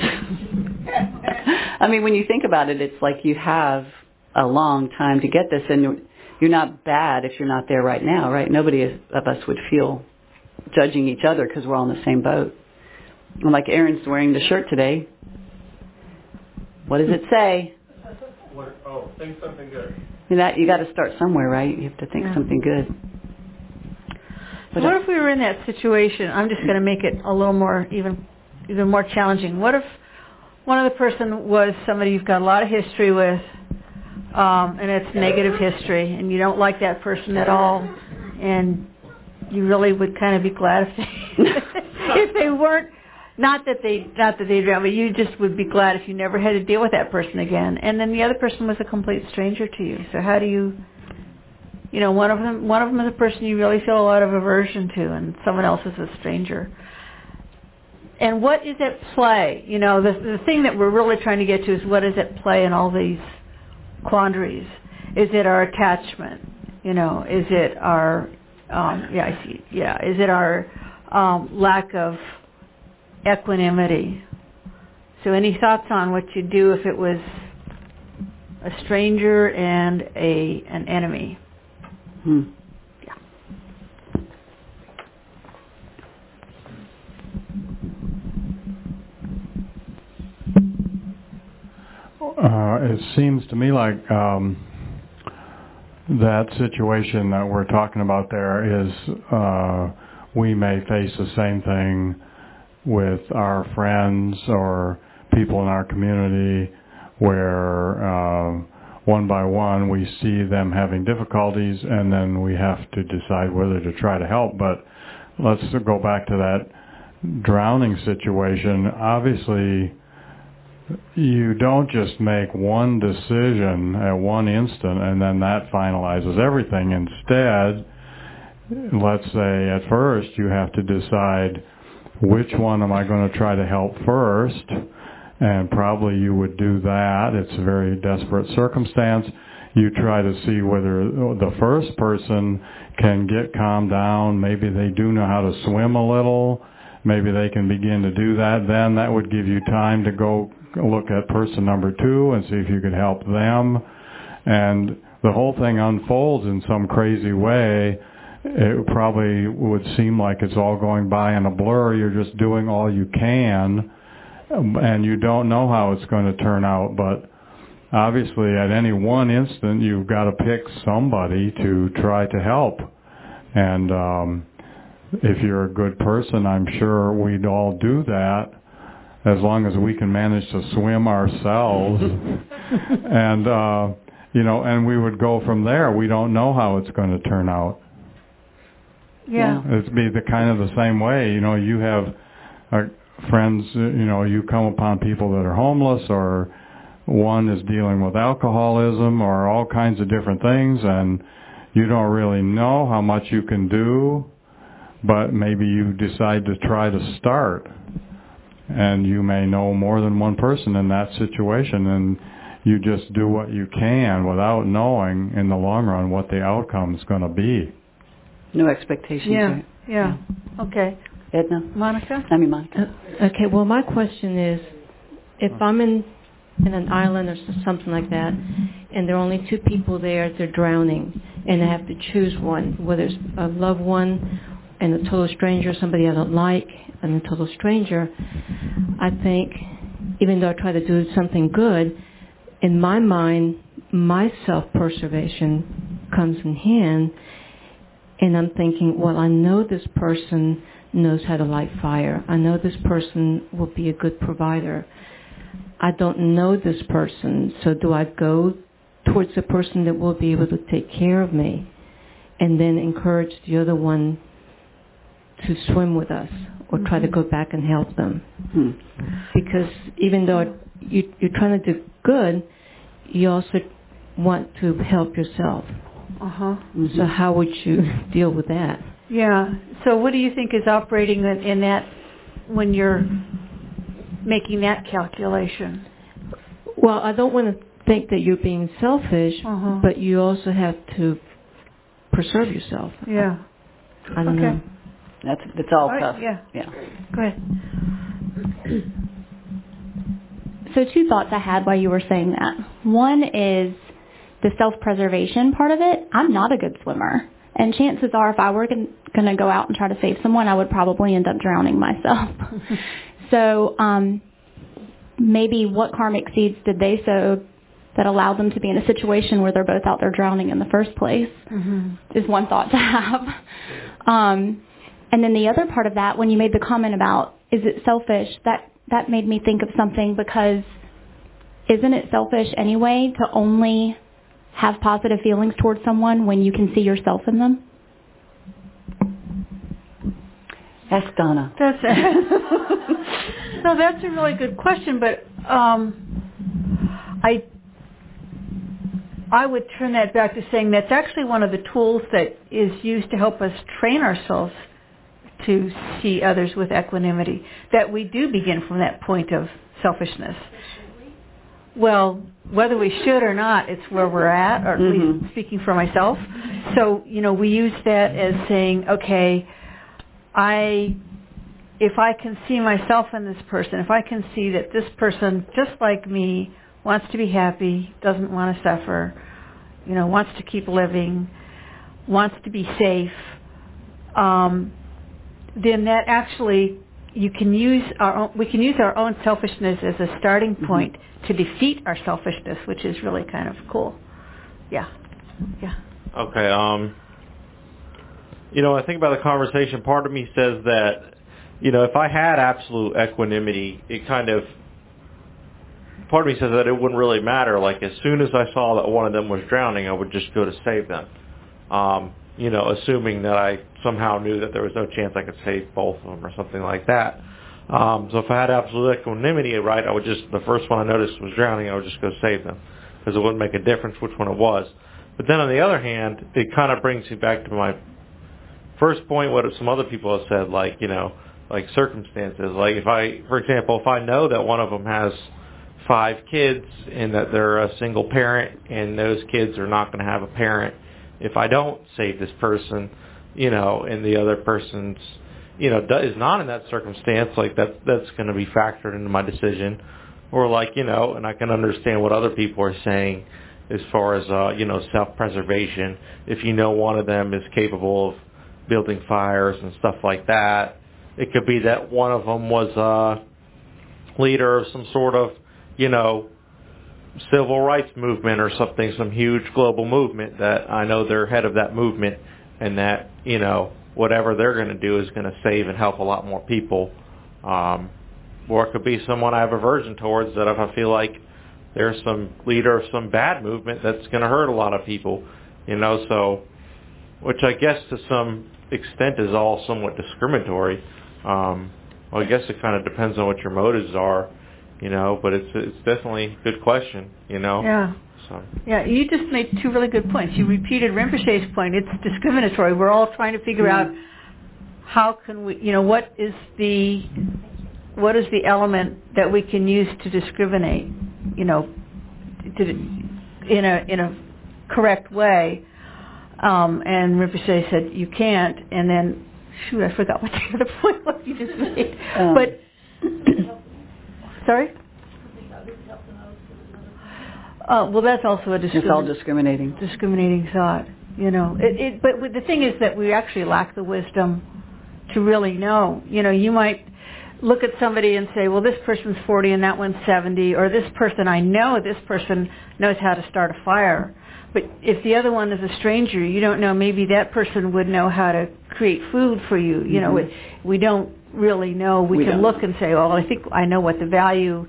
I mean, when you think about it, it's like you have a long time to get this, and you're not bad if you're not there right now, right? Nobody of us would feel judging each other because we're all in the same boat. And like Aaron's wearing the shirt today. What does it say? What, oh, think something good. You, know, you got to start somewhere, right? You have to think yeah. something good. But what if we were in that situation? I'm just going to make it a little more, even, even more challenging. What if one of the person was somebody you've got a lot of history with, um, and it's negative history, and you don't like that person at all, and you really would kind of be glad if they, if they weren't. Not that they, not that they drowned, but you just would be glad if you never had to deal with that person again. And then the other person was a complete stranger to you. So how do you, you know, one of them, one of them is a person you really feel a lot of aversion to, and someone else is a stranger. And what is at play? You know, the the thing that we're really trying to get to is what is at play in all these quandaries. Is it our attachment? You know, is it our, um, yeah, I see, yeah, is it our um, lack of equanimity? So any thoughts on what you'd do if it was a stranger and a an enemy? Hmm. Yeah. Uh, it seems to me like um, that situation that we're talking about there is uh, we may face the same thing with our friends or people in our community where uh, one by one we see them having difficulties and then we have to decide whether to try to help. But let's go back to that drowning situation. Obviously, you don't just make one decision at one instant and then that finalizes everything. Instead, let's say at first you have to decide which one am I going to try to help first, and probably you would do that. It's a very desperate circumstance. You try to see whether the first person can get calmed down. Maybe they do know how to swim a little. Maybe they can begin to do that. Then that would give you time to go look at person number two and see if you could help them. And the whole thing unfolds in some crazy way. It probably would seem like it's all going by in a blur. You're just doing all you can, and you don't know how it's going to turn out. But obviously, at any one instant, you've got to pick somebody to try to help. And um, if you're a good person, I'm sure we'd all do that, as long as we can manage to swim ourselves. and, uh, you know, and we would go from there. We don't know how it's going to turn out. Yeah. It'd be the kind of the same way. You know, you have uh, friends, you know, you come upon people that are homeless, or one is dealing with alcoholism, or all kinds of different things, and you don't really know how much you can do, but maybe you decide to try to start. And you may know more than one person in that situation, and you just do what you can without knowing in the long run what the outcome is going to be. No expectations. Yeah, right? yeah. Okay. Edna? Monica? I mean, Monica. Uh, okay, well, my question is, if I'm in, in an island or something like that, and there are only two people there, they're drowning, and I have to choose one, whether it's a loved one and a total stranger, somebody I don't like, and a total stranger, I think, even though I try to do something good, in my mind, my self-preservation comes in hand. And I'm thinking, well, I know this person knows how to light fire. I know this person will be a good provider. I don't know this person, so do I go towards the person that will be able to take care of me and then encourage the other one to swim with us or try to go back and help them? Hmm. Because even though you, you're trying to do good, you also want to help yourself. Uh-huh. Mm-hmm. So how would you deal with that? Yeah. So what do you think is operating in, in that when you're making that calculation? Well, I don't want to think that you're being selfish, uh-huh. but you also have to preserve yourself. Yeah. I, I don't okay. know. That's it's all, all right, tough. Yeah. Yeah. Go ahead. So two thoughts I had while you were saying that. One is the self-preservation part of it. I'm not a good swimmer. And chances are if I were going to go out and try to save someone, I would probably end up drowning myself. So um, maybe what karmic seeds did they sow that allowed them to be in a situation where they're both out there drowning in the first place mm-hmm. is one thought to have. Um, and then the other part of that, when you made the comment about, is it selfish, that, that made me think of something, because isn't it selfish anyway to only have positive feelings towards someone when you can see yourself in them? Ask Donna. That's no, that's a really good question, but um, I I would turn that back to saying that's actually one of the tools that is used to help us train ourselves to see others with equanimity, that we do begin from that point of selfishness. Well, whether we should or not, it's where we're at, or at mm-hmm. least speaking for myself. So, you know, we use that as saying, okay, I, if I can see myself in this person, if I can see that this person, just like me, wants to be happy, doesn't want to suffer, you know, wants to keep living, wants to be safe, um, then that actually, you can use our own, we can use our own selfishness as a starting point mm-hmm. to defeat our selfishness, which is really kind of cool. Yeah. Yeah. Okay. Um, you know, I think about the conversation. Part of me says that, you know, if I had absolute equanimity, it kind of, part of me says that it wouldn't really matter. Like, as soon as I saw that one of them was drowning, I would just go to save them. Um, you know, assuming that I somehow knew that there was no chance I could save both of them or something like that. Um, so if I had absolute equanimity, right, I would just, the first one I noticed was drowning, I would just go save them, because it wouldn't make a difference which one it was. But then on the other hand, it kind of brings me back to my first point, what some other people have said, like, you know, like circumstances. Like if I, for example, if I know that one of them has five kids and that they're a single parent and those kids are not going to have a parent, if I don't save this person, you know, and the other person's, you know, is not in that circumstance, like that, that's going to be factored into my decision. Or like, you know, and I can understand what other people are saying as far as, uh, you know, self-preservation. If you know one of them is capable of building fires and stuff like that, it could be that one of them was a leader of some sort of, you know, civil rights movement or something, some huge global movement that I know they're head of that movement, and that, you know, whatever they're going to do is going to save and help a lot more people. Um, or it could be someone I have aversion towards, that if I feel like there's some leader of some bad movement that's going to hurt a lot of people, you know, so, which I guess to some extent is all somewhat discriminatory. Um, well, I guess it kind of depends on what your motives are, you know, but it's it's definitely a good question, you know. Yeah. So. Yeah, you just made two really good points. You repeated Rinpoche's point. It's discriminatory. We're all trying to figure mm-hmm. out how can we, you know, what is the what is the element that we can use to discriminate, you know, to, in a in a correct way. Um, and Rinpoche said you can't. And then, shoot, I forgot what the other point was you just made. Um. But sorry. Uh, well, that's also a discrimin- It's all discriminating. Discriminating thought, you know. It, it, but the thing is that we actually lack the wisdom to really know. You know, you might look at somebody and say, well, this person's forty and that one's seventy, or this person, I know this person knows how to start a fire. But if the other one is a stranger, you don't know, maybe that person would know how to create food for you. You know, mm-hmm. we, we don't really know. We, we can don't. look and say, well, I think I know what the value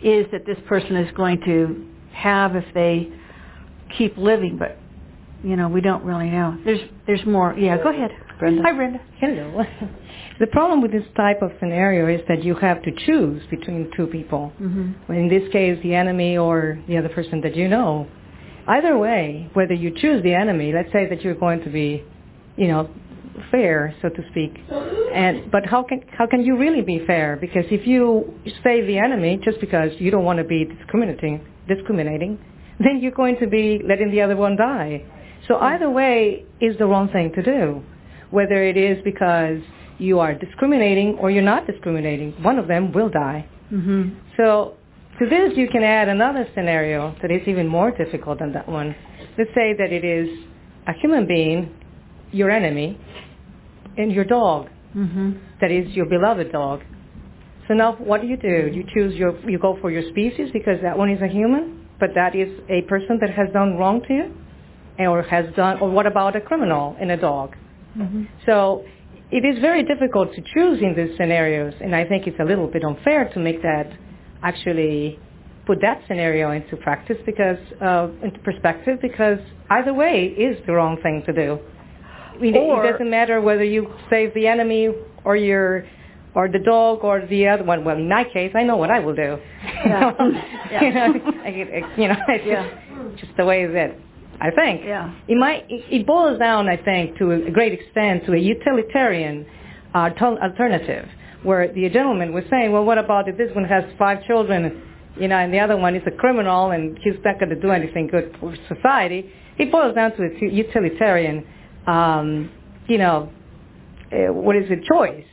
is that this person is going to have if they keep living, but you know, we don't really know. There's there's more. Yeah, go ahead. Brenda. Hi, Brenda. Hello. The problem with this type of scenario is that you have to choose between two people. Mm-hmm. In this case, the enemy or the other person that you know. Either way, whether you choose the enemy, let's say that you're going to be, you know, fair, so to speak. And but how can how can you really be fair? Because if you save the enemy just because you don't want to be discriminating, discriminating, then you're going to be letting the other one die. So either way is the wrong thing to do. Whether it is because you are discriminating or you're not discriminating, one of them will die. Mm-hmm. So to this you can add another scenario that is even more difficult than that one. Let's say that it is a human being, your enemy, and your dog, mm-hmm. that is your beloved dog. So now what do you do? You choose your, you go for your species because that one is a human, but that is a person that has done wrong to you? Or has done, or what about a criminal and a dog? Mm-hmm. So it is very difficult to choose in these scenarios, and I think it's a little bit unfair to make that, actually put that scenario into practice because, uh, into perspective, because either way is the wrong thing to do. I mean, Or, it doesn't matter whether you save the enemy or your, or the dog or the other one. Well, in my case, I know what I will do. Yeah. Yeah. you know, I, I, you know, it's yeah. just, just the way that I think. Yeah. It might. It boils down, I think, to a great extent to a utilitarian uh, alternative, where the gentleman was saying, well, what about if this one has five children, you know, and the other one is a criminal and he's not going to do anything good for society? It boils down to a utilitarian, um, you know, uh, what is it, choice.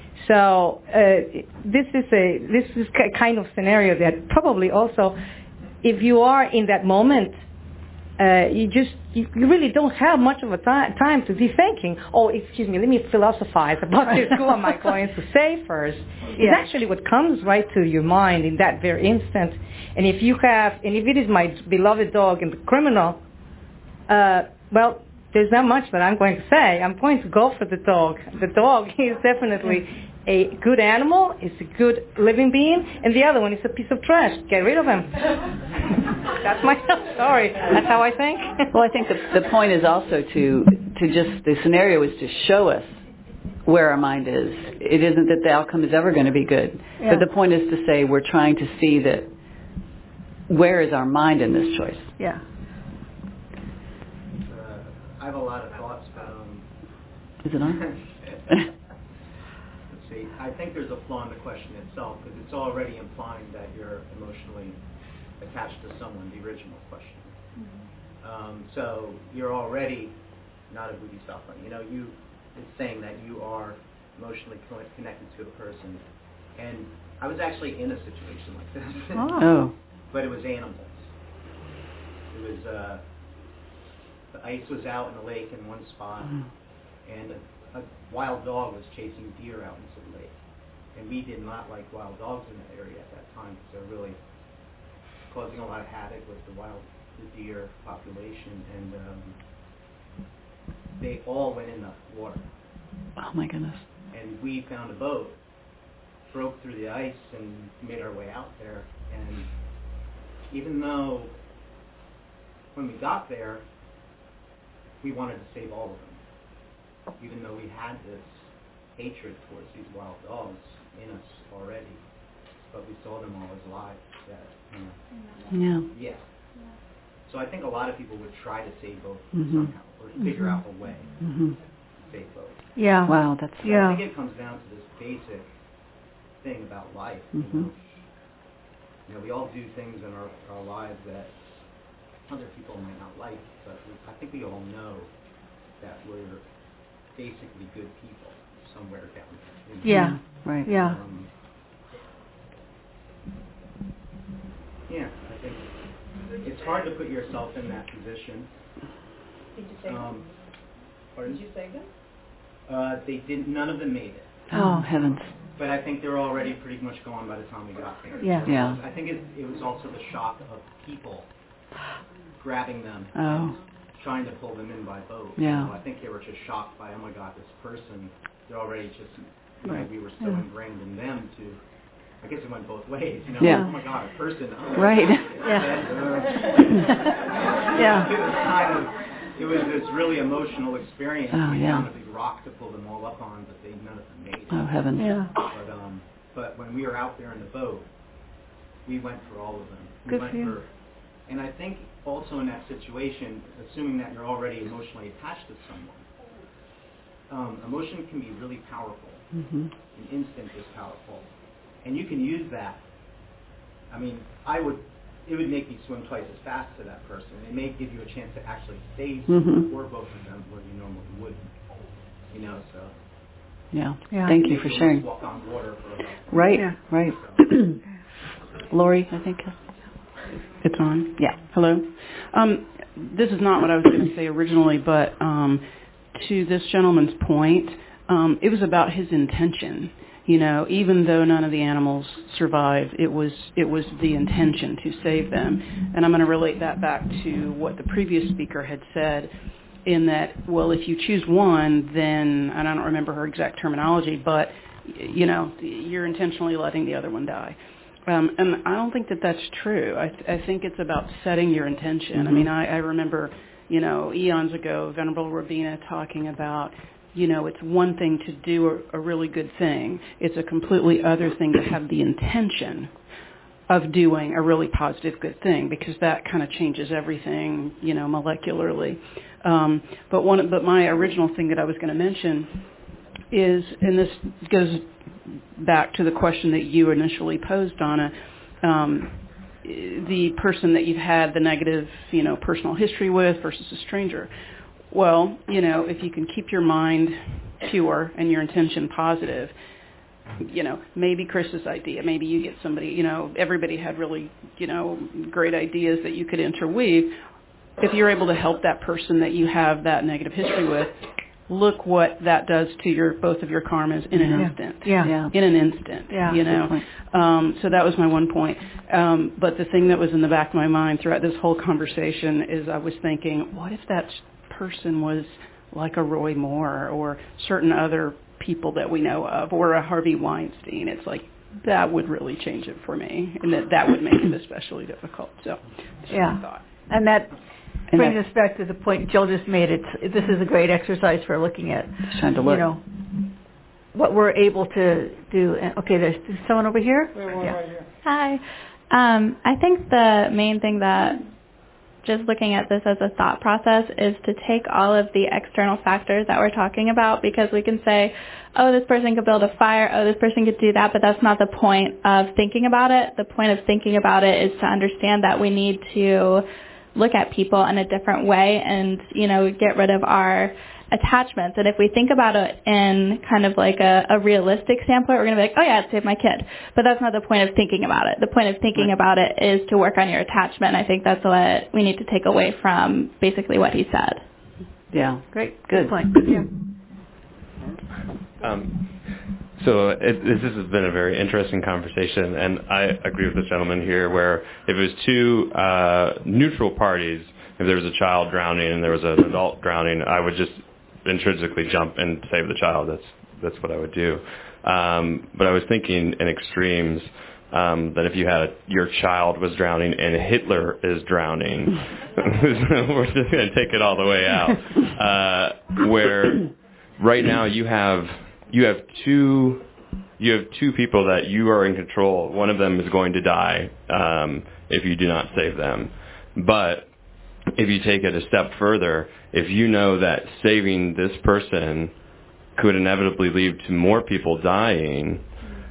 So uh, this is a this is a kind of scenario that probably also, if you are in that moment, Uh, you just, you, you really don't have much of a th- time to be thinking, oh, excuse me, let me philosophize about this. Who am I going to say first? Yeah. It's actually what comes right to your mind in that very instant. And if you have, and if it is my beloved dog and the criminal, uh, well, there's not much that I'm going to say. I'm going to go for the dog. The dog is definitely a good animal, is a good living being, and the other one is a piece of trash. Get rid of him. That's my story. That's how I think. Well, I think the, the point is also to to just, the scenario is to show us where our mind is. It isn't that the outcome is ever going to be good. Yeah. But the point is to say we're trying to see that where is our mind in this choice. Yeah. Uh, I have a lot of thoughts, but um, is it on? Let's see. I think there's a flaw in the question itself because it's already implying that you're emotionally attached to someone, the original question. Mm-hmm. Um, so you're already not a Buddhi suffering. You know, you it's saying that you are emotionally connected to a person. And I was actually in a situation like this. Oh. But it was animals. It was, uh, the ice was out in the lake in one spot, mm. and a, a wild dog was chasing deer out into the lake. And we did not like wild dogs in that area at that time because they're really causing a lot of havoc with the wild the deer population, and um, they all went in the water. Oh my goodness. And we found a boat, broke through the ice, and made our way out there. And even though when we got there, we wanted to save all of them, even though we had this hatred towards these wild dogs in us already, but we saw them all as live. That, you know, yeah. Yeah. So I think a lot of people would try to save both mm-hmm. somehow, or figure mm-hmm. out a way mm-hmm. to save both. Yeah. Wow, that's. So yeah. I think it comes down to this basic thing about life. Mm-hmm. You know? You know, we all do things in our, our lives that other people might not like, but we, I think we all know that we're basically good people somewhere down there. You know? Yeah. Right. Yeah. Um, yeah, I think it's hard to put yourself in that position. Did you say um, them? Did you say them? Uh, they didn't. None of them made it. Oh heavens! But I think they were already pretty much gone by the time we got there. Yeah. So yeah. I think it, it was also the shock of people grabbing them, oh. and trying to pull them in by boat. Yeah. So I think they were just shocked by, oh my God, this person. They're already just. You know, right. we were so yeah. ingrained in them to I guess it went both ways. You know, Yeah. oh my God, a person. Oh, Right. Yeah. Yeah. It was kind of, it was this really emotional experience. Oh, we yeah. found a big rock to pull them all up on, but they none of them made it. Oh, heavens. Yeah. But um, but when we were out there in the boat, we went for all of them. We Good went for you. for, and I think also in that situation, assuming that you're already emotionally attached to someone, um, emotion can be really powerful. Mm-hmm. An instinct is powerful, and you can use that. I mean, I would. It would make me swim twice as fast to that person. It may give you a chance to actually save Mhm. or both of them where you normally wouldn't. You know, so. Yeah. Yeah. Thank you for Maybe sharing. Walk on water for a Right. Yeah. Right. Lori, I think it's on. Yeah. Hello. Um, this is not what I was going to say originally, but um, to this gentleman's point, um, it was about his intention. You know, even though none of the animals survived, it was it was the intention to save them. And I'm going to relate that back to what the previous speaker had said, in that, well, if you choose one, then, and I don't remember her exact terminology, but, you know, you're intentionally letting the other one die. Um, and I don't think that that's true. I, th- I think it's about setting your intention. Mm-hmm. I mean, I, I remember, you know, eons ago, Venerable Rabina talking about, you know, it's one thing to do a, a really good thing. It's a completely other thing to have the intention of doing a really positive good thing, because that kind of changes everything, you know, molecularly. Um, but one, but my original thing that I was going to mention is, and this goes back to the question that you initially posed, Donna, um, the person that you've had the negative, you know, personal history with versus a stranger. Well, you know, if you can keep your mind pure and your intention positive, you know, maybe Chris's idea, maybe you get somebody, you know, everybody had really, you know, great ideas that you could interweave. If you're able to help that person that you have that negative history with, look what that does to your both of your karmas in an Yeah. instant. Yeah. yeah. In an instant. Yeah. You know. Um, so that was my one point. Um, but the thing that was in the back of my mind throughout this whole conversation is I was thinking, what if that person was like a Roy Moore or certain other people that we know of, or a Harvey Weinstein? It's like, that would really change it for me, and that that would make it especially difficult. So, that's Yeah. what I thought. And that And brings that- us back to the point Jill just made. It's this is a great exercise for looking at, Just trying to you look. know, what we're able to do. And, okay, there's someone over here. Yeah. Hi. Um, I think the main thing that, just looking at this as a thought process, is to take all of the external factors that we're talking about, because we can say, oh, this person could build a fire, oh, this person could do that, but that's not the point of thinking about it. The point of thinking about it is to understand that we need to look at people in a different way and, you know, get rid of our attachments. And if we think about it in kind of like a, a realistic standpoint, we're going to be like, oh yeah, I'd save my kid. But that's not the point of thinking about it. The point of thinking Right. about it is to work on your attachment. I think that's what we need to take away from basically what he said. Yeah. Great. Good. Good point. Yeah. Um, so it, this has been a very interesting conversation, and I agree with this gentleman here where if it was two uh, neutral parties, if there was a child drowning and there was an adult drowning, I would just intrinsically jump and save the child. That's that's what I would do. Um, but I was thinking in extremes, um, that if you had a, your child was drowning and Hitler is drowning, we're just going to take it all the way out. Uh, where right now you have you have two you have two people that you are in control. One of them is going to die um, if you do not save them. But if you take it a step further, if you know that saving this person could inevitably lead to more people dying,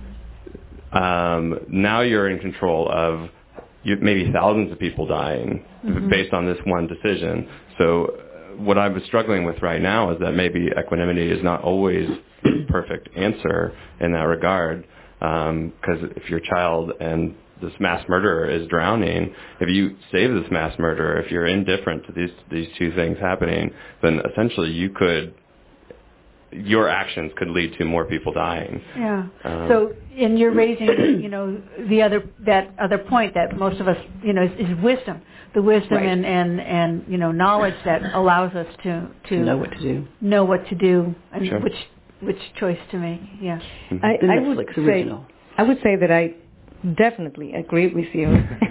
um, now you're in control of you, maybe thousands of people dying mm-hmm. based on this one decision. So uh, what I was struggling with right now is that maybe equanimity is not always the perfect answer in that regard, because um, if your child and this mass murderer is drowning, if you save this mass murderer, if you're indifferent to these these two things happening, then essentially you could, your actions could lead to more people dying. Yeah. Um, so, and you're raising, you know, the other that other point that most of us, you know, is, is wisdom, the wisdom Right. and, and and you know knowledge that allows us to to know what to do, know what to do, and Sure. which which choice to make. Yeah. Mm-hmm. I, the I Netflix would original. say I would say that I definitely agree with you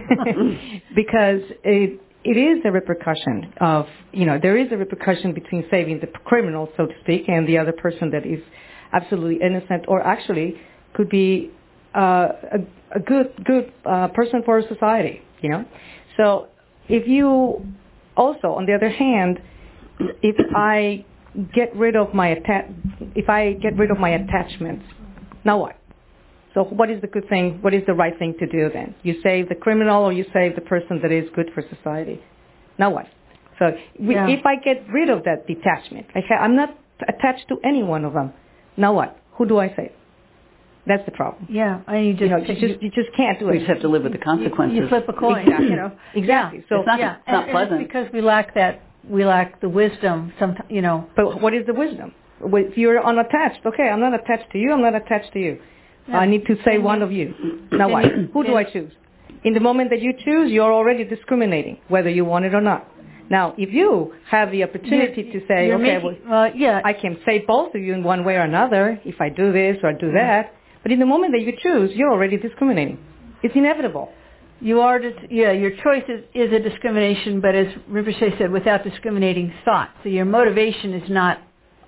because it it is a repercussion of, you know, there is a repercussion between saving the criminal, so to speak, and the other person that is absolutely innocent or actually could be uh, a, a good good uh, person for society, you know. So if you also, on the other hand, if I get rid of my atta- if I get rid of my attachments, now what? So what is the good thing? What is the right thing to do then? You save the criminal or you save the person that is good for society? Now what? So we, Yeah. if I get rid of that detachment, I ha- I'm not attached to any one of them. Now what? Who do I save? That's the problem. Yeah, and you just you know, you just you just can't do it. We just have to live with the consequences. You, you flip a coin. Exactly. You know. Exactly. Yeah. So it's not, yeah, it's not and, pleasant. and it's because we lack that. We lack the wisdom. Some, you know. But what is the wisdom? If you're unattached, okay, I'm not attached to you. I'm not attached to you. Yeah. I need to save one of you. Now what? Who do I choose? In the moment that you choose, you're already discriminating, whether you want it or not. Now, if you have the opportunity You're, to say, you're okay, making, well, yeah, I can save both of you in one way or another if I do this or do that, but in the moment that you choose, you're already discriminating. It's inevitable. you are. Dis- yeah, your choice is, is a discrimination, but as Rinpoche said, without discriminating thought. So your motivation is not,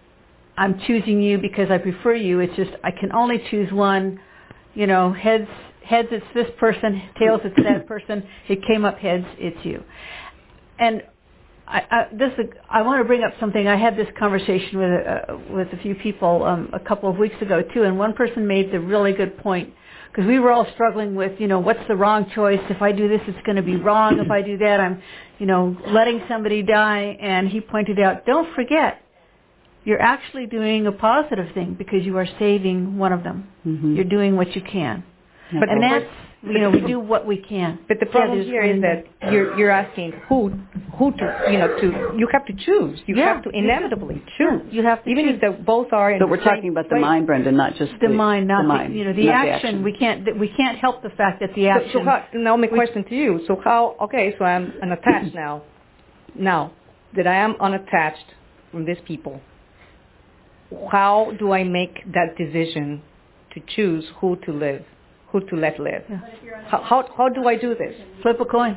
I'm choosing you because I prefer you. It's just I can only choose one. You know, heads heads it's this person, tails it's that person. It came up heads, it's you. And I, I, this I want to bring up something. I had this conversation with uh, with a few people um, a couple of weeks ago too, and one person made the really good point because we were all struggling with, you know, what's the wrong choice? If I do this, it's going to be wrong. If I do that, I'm, you know, letting somebody die. And he pointed out, don't forget, you're actually doing a positive thing because you are saving one of them. Mm-hmm. You're doing what you can, Yeah. and that's, you know, we do what we can. But the problem Yeah, here is that you're you're asking who who to you know to you have to choose. You Yeah. have to inevitably choose. You have to even choose. if they both are. In But we're the same talking about the place. mind, Brenda, not just The the, mind, not the the, mind, you know, the not action. We can't we can't help the fact that the So, action. so how, now my question to you. So how? Okay, so I'm unattached now. Now that I am unattached from these people, how do I make that decision to choose who to live, who to let live? Yeah. How, how how do I do this? Flip a coin.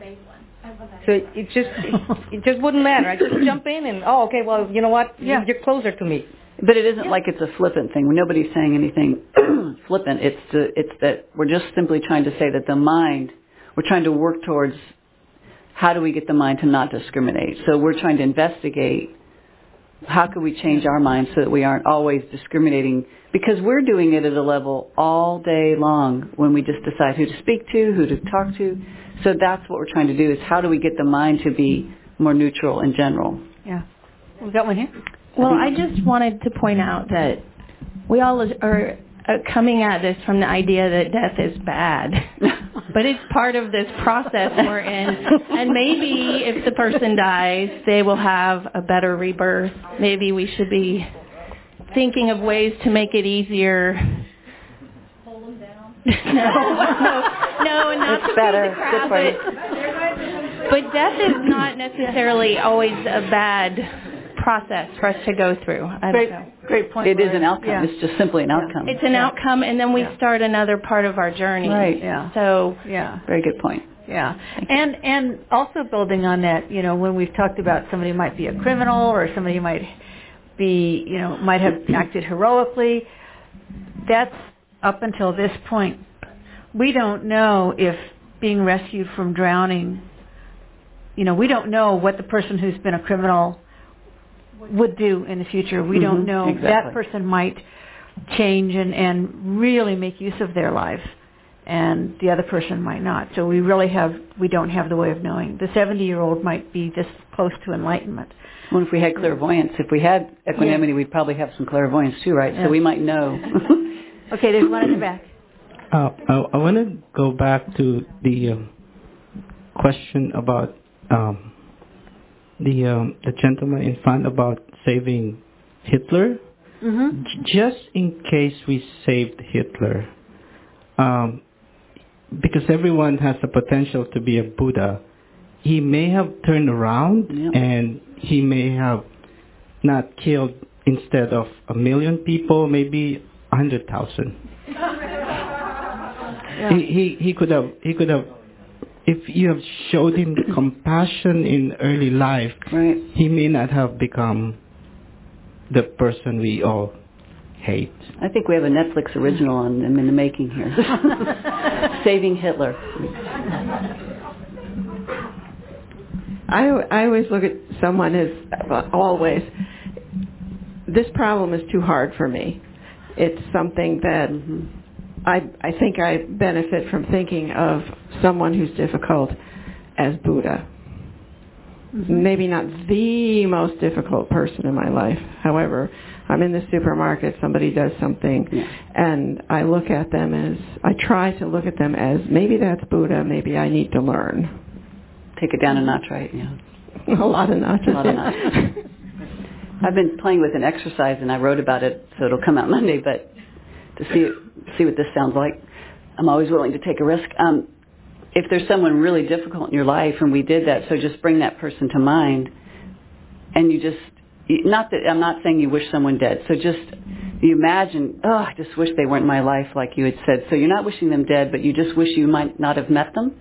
So it, it just it, it just wouldn't matter. I just jump in and oh okay, well you know what? Yeah. You're closer to me. But it isn't like it's a flippant thing. Nobody's saying anything flippant. It's the, it's that we're just simply trying to say that the mind, we're trying to work towards how do we get the mind to not discriminate. So we're trying to investigate how can we change our mind so that we aren't always discriminating, because we're doing it at a level all day long when we just decide who to speak to, who to talk to. So that's what we're trying to do, is how do we get the mind to be more neutral in general. Yeah. We got one here. Well, I just wanted to point out that we all are uh, coming at this from the idea that death is bad. But it's part of this process we're in. And maybe if the person dies, they will have a better rebirth. Maybe we should be thinking of ways to make it easier. Hold them down. no, no, no, not It's to better. be the crowd, Good but, but death is not necessarily always a bad process for us to go through. I don't Great, know. great point. It is Larry. an outcome. Yeah. It's just simply an outcome. It's an outcome, and then we Yeah. start another part of our journey. Right. Yeah. So, Yeah. Very good point. Yeah. And and also building on that, you know, when we've talked about somebody might be a criminal or somebody might be, you know, might have acted heroically, that's up until this point. We don't know if being rescued from drowning, you know, we don't know what the person who's been a criminal would do in the future. We Mm-hmm. don't know. Exactly. That person might change and, and really make use of their life, and the other person might not. So we really have, we don't have the way of knowing. The seventy-year-old might be this close to enlightenment. Well, if we had clairvoyance, if we had equanimity, Yeah. we'd probably have some clairvoyance too, right? Yeah. So we might know. Okay, there's one in the back. Uh, I, I want to go back to the um, question about um, the um, the gentleman in front about saving Hitler. Mm-hmm. J- just in case we saved Hitler, um, because everyone has the potential to be a Buddha, he may have turned around Yep. and he may have not killed, instead of a million people, maybe a hundred thousand. he, he he could have he could have if you have showed him compassion in early life, right. he may not have become the person we all hate. I think we have a Netflix original on them in the making here. Saving Hitler. I, I always look at someone as, well, always, this problem is too hard for me. It's something that mm-hmm. I, I think I benefit from thinking of someone who's difficult as Buddha. Mm-hmm. Maybe not the most difficult person in my life. However, I'm in the supermarket, somebody does something, yeah. and I look at them as, I try to look at them as, maybe that's Buddha, maybe I need to learn. Take it down a notch, right? Yeah. A lot of notches. A lot of notches. I've been playing with an exercise, and I wrote about it, so it'll come out Monday, but to see see what this sounds like, I'm always willing to take a risk. Um, if there's someone really difficult in your life, and we did that, so just bring that person to mind, and you just, not that, I'm not saying you wish someone dead, so just, you imagine, oh, I just wish they weren't in my life, like you had said. So you're not wishing them dead, but you just wish you might not have met them.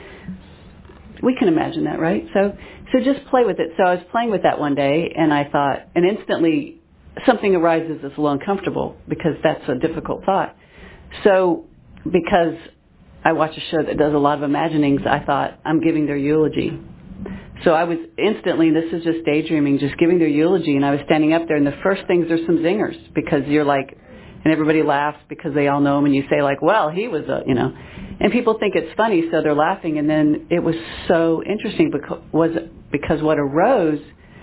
We can imagine that, right? So so just play with it. So I was playing with that one day, and I thought, and instantly something arises that's a little uncomfortable because that's a difficult thought. So because I watch a show that does a lot of imaginings, I thought, I'm giving their eulogy. So I was instantly, this is just daydreaming, just giving their eulogy, and I was standing up there, and the first things, there's some zingers, because you're like, and everybody laughs because they all know him, and you say like, well, he was a, you know, and people think it's funny, so they're laughing, and then it was so interesting because, was because what arose,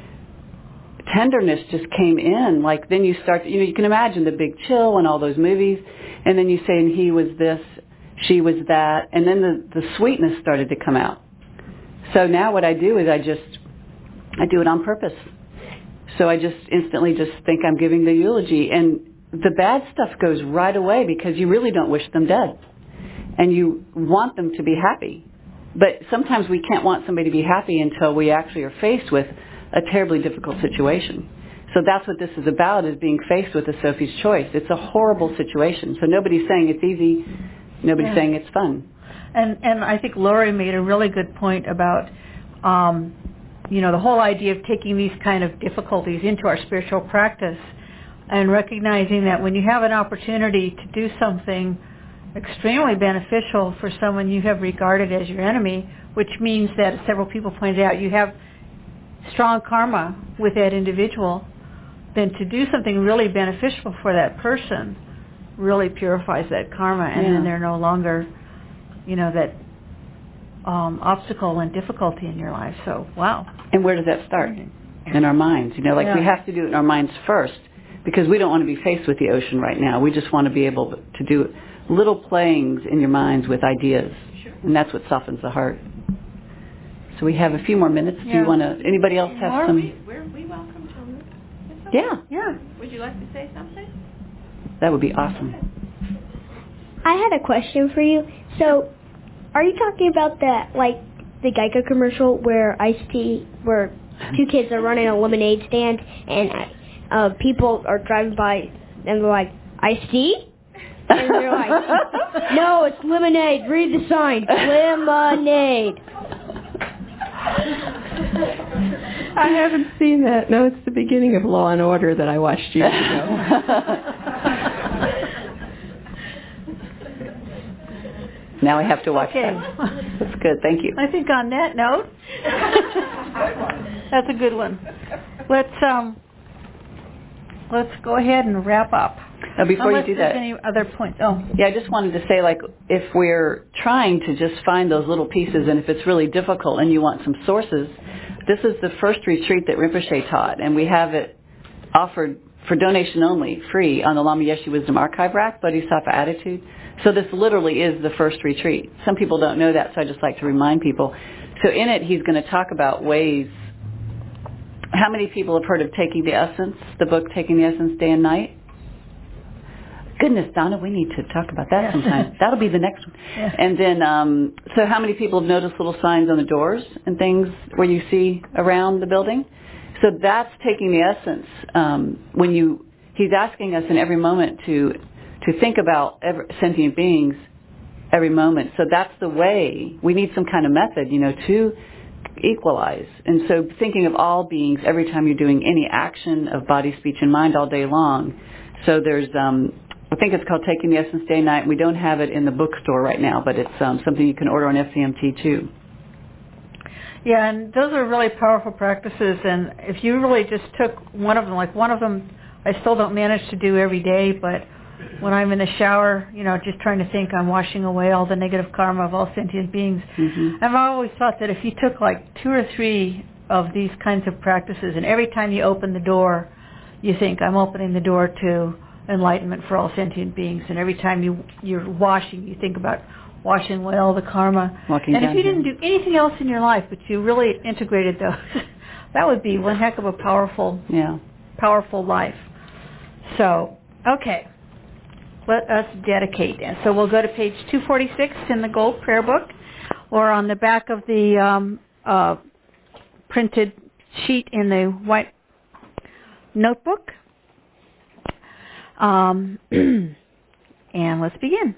tenderness just came in, like then you start, you know, you can imagine the Big Chill and all those movies, and then you say, and he was this, she was that, and then the, the sweetness started to come out. So now what I do is I just, I do it on purpose. So I just instantly just think I'm giving the eulogy, and the bad stuff goes right away because you really don't wish them dead. And you want them to be happy. But sometimes we can't want somebody to be happy until we actually are faced with a terribly difficult situation. So that's what this is about, is being faced with a Sophie's Choice. It's a horrible situation. So nobody's saying it's easy. Nobody's yeah. saying it's fun. And and I think Lori made a really good point about, um, you know, the whole idea of taking these kind of difficulties into our spiritual practice and recognizing that when you have an opportunity to do something extremely beneficial for someone you have regarded as your enemy, which means that, as several people pointed out, you have strong karma with that individual, then to do something really beneficial for that person really purifies that karma, and yeah. then they're no longer, you know, that um, obstacle and difficulty in your life. So, wow. And where does that start? In our minds. You know, like yeah. we have to do it in our minds first, because we don't want to be faced with the ocean right now. We just want to be able to do little playings in your minds with ideas. Sure. And that's what softens the heart. So we have a few more minutes. Yeah. Do you want to, anybody else have Are some? We, we're, we welcome to Yeah. Yeah. Would you like to say something? That would be awesome. I had a question for you. So, are you talking about that, like, the Geico commercial where Ice-T, where two kids are running a lemonade stand and uh, people are driving by and they're like, Ice-T? And they're like, no, it's lemonade. Read the sign. Lemonade. I haven't seen that. No, it's the beginning of Law and Order that I watched years ago. Now I have to watch okay. that. That's good. Thank you. I think on that note, that's a good one. Let's um, let's go ahead and wrap up. Now, before Unless you do that, any other points? Oh, yeah, I just wanted to say, like, if we're trying to just find those little pieces, and if it's really difficult, and you want some sources, this is the first retreat that Rinpoche taught, and we have it offered for donation only, free, on the Lama Yeshe Wisdom Archive rack, Bodhisattva Attitude. So this literally is the first retreat. Some people don't know that, so I just like to remind people. So in it, he's going to talk about ways. How many people have heard of Taking the Essence, the book Taking the Essence Day and Night? Goodness, Donna, we need to talk about that sometime. That'll be the next one. Yeah. And then, um, so how many people have noticed little signs on the doors and things where you see around the building? So that's Taking the Essence. Um, when you, he's asking us in every moment to to think about ever, sentient beings every moment. So that's the way. We need some kind of method, you know, to equalize. And so thinking of all beings every time you're doing any action of body, speech, and mind all day long. So there's, um, I think it's called Taking the Essence Day and Night. We don't have it in the bookstore right now, but it's um, something you can order on F C M T too. Yeah, and those are really powerful practices. And if you really just took one of them, like one of them I still don't manage to do every day, but when I'm in the shower, you know, just trying to think I'm washing away all the negative karma of all sentient beings. Mm-hmm. I've always thought that if you took like two or three of these kinds of practices, and every time you open the door, you think, I'm opening the door to enlightenment for all sentient beings. And every time you, you're washing, you think about washing away all the karma. Walking and if you here. didn't do anything else in your life, but you really integrated those, that would be one heck of a powerful, yeah. powerful life. So, okay. Let us dedicate. And so we'll go to page two forty-six in the Gold Prayer Book, or on the back of the um, uh, printed sheet in the white notebook. Um, and let's begin.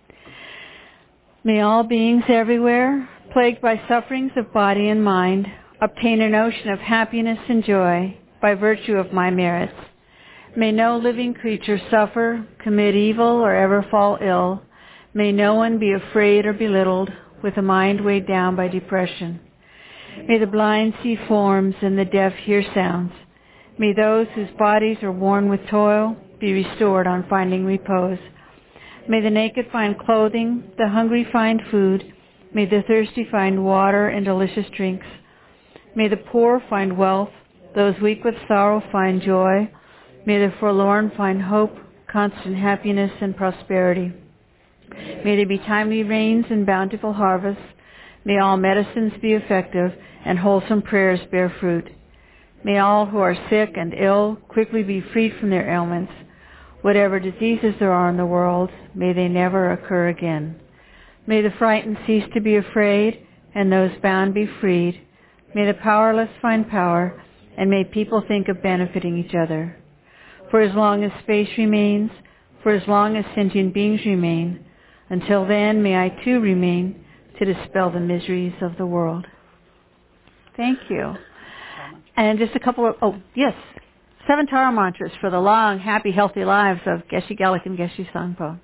May all beings everywhere, plagued by sufferings of body and mind, obtain an ocean of happiness and joy by virtue of my merits. May no living creature suffer, commit evil, or ever fall ill. May no one be afraid or belittled, with a mind weighed down by depression. May the blind see forms and the deaf hear sounds. May those whose bodies are worn with toil be restored on finding repose. May the naked find clothing, the hungry find food. May the thirsty find water and delicious drinks. May the poor find wealth, those weak with sorrow find joy. May the forlorn find hope, constant happiness, and prosperity. May there be timely rains and bountiful harvests. May all medicines be effective, and wholesome prayers bear fruit. May all who are sick and ill quickly be freed from their ailments. Whatever diseases there are in the world, may they never occur again. May the frightened cease to be afraid, and those bound be freed. May the powerless find power, and may people think of benefiting each other. For as long as space remains, for as long as sentient beings remain, until then may I too remain to dispel the miseries of the world. Thank you. And just a couple of, oh, yes, seven Tara mantras for the long, happy, healthy lives of Geshe Geluk and Geshe Sangpo.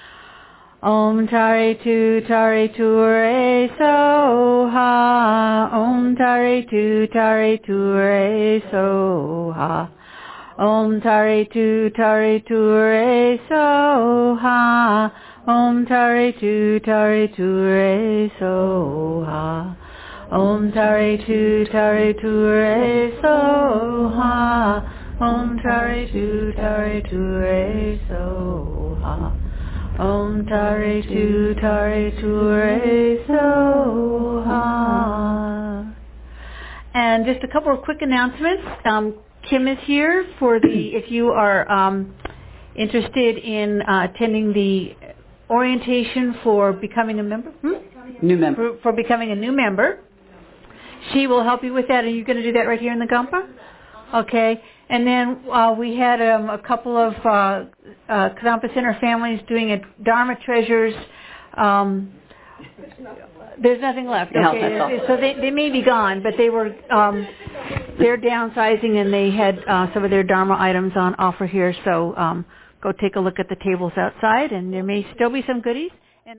Om Tare Tu Tare Tu Re So Ha. Om Tare Tu Tare Tu Re So Ha. Om Tare Tu Tare Tu Re So Ha. Om Tare Tu Tare Tu Re So Ha. Om Tare Tu Tare Tu Re So Ha. Om Tare Tu Tare Tu Re So Ha. Om Tare Tu Tare Tu Re So Ha. And just a couple of quick announcements. Um, Kim is here for the, if you are um, interested in uh, attending the orientation for becoming a member. Hmm? New member. For, for becoming a new member. She will help you with that. Are you going to do that right here in the Gampa? Okay. And then uh, we had um, a couple of uh, uh, Kadampa Center families doing a Dharma Treasures. Um, there's nothing left. Okay. No, so they, they may be gone, but they were um, they're downsizing, and they had uh, some of their Dharma items on offer here. So um, go take a look at the tables outside, and there may still be some goodies.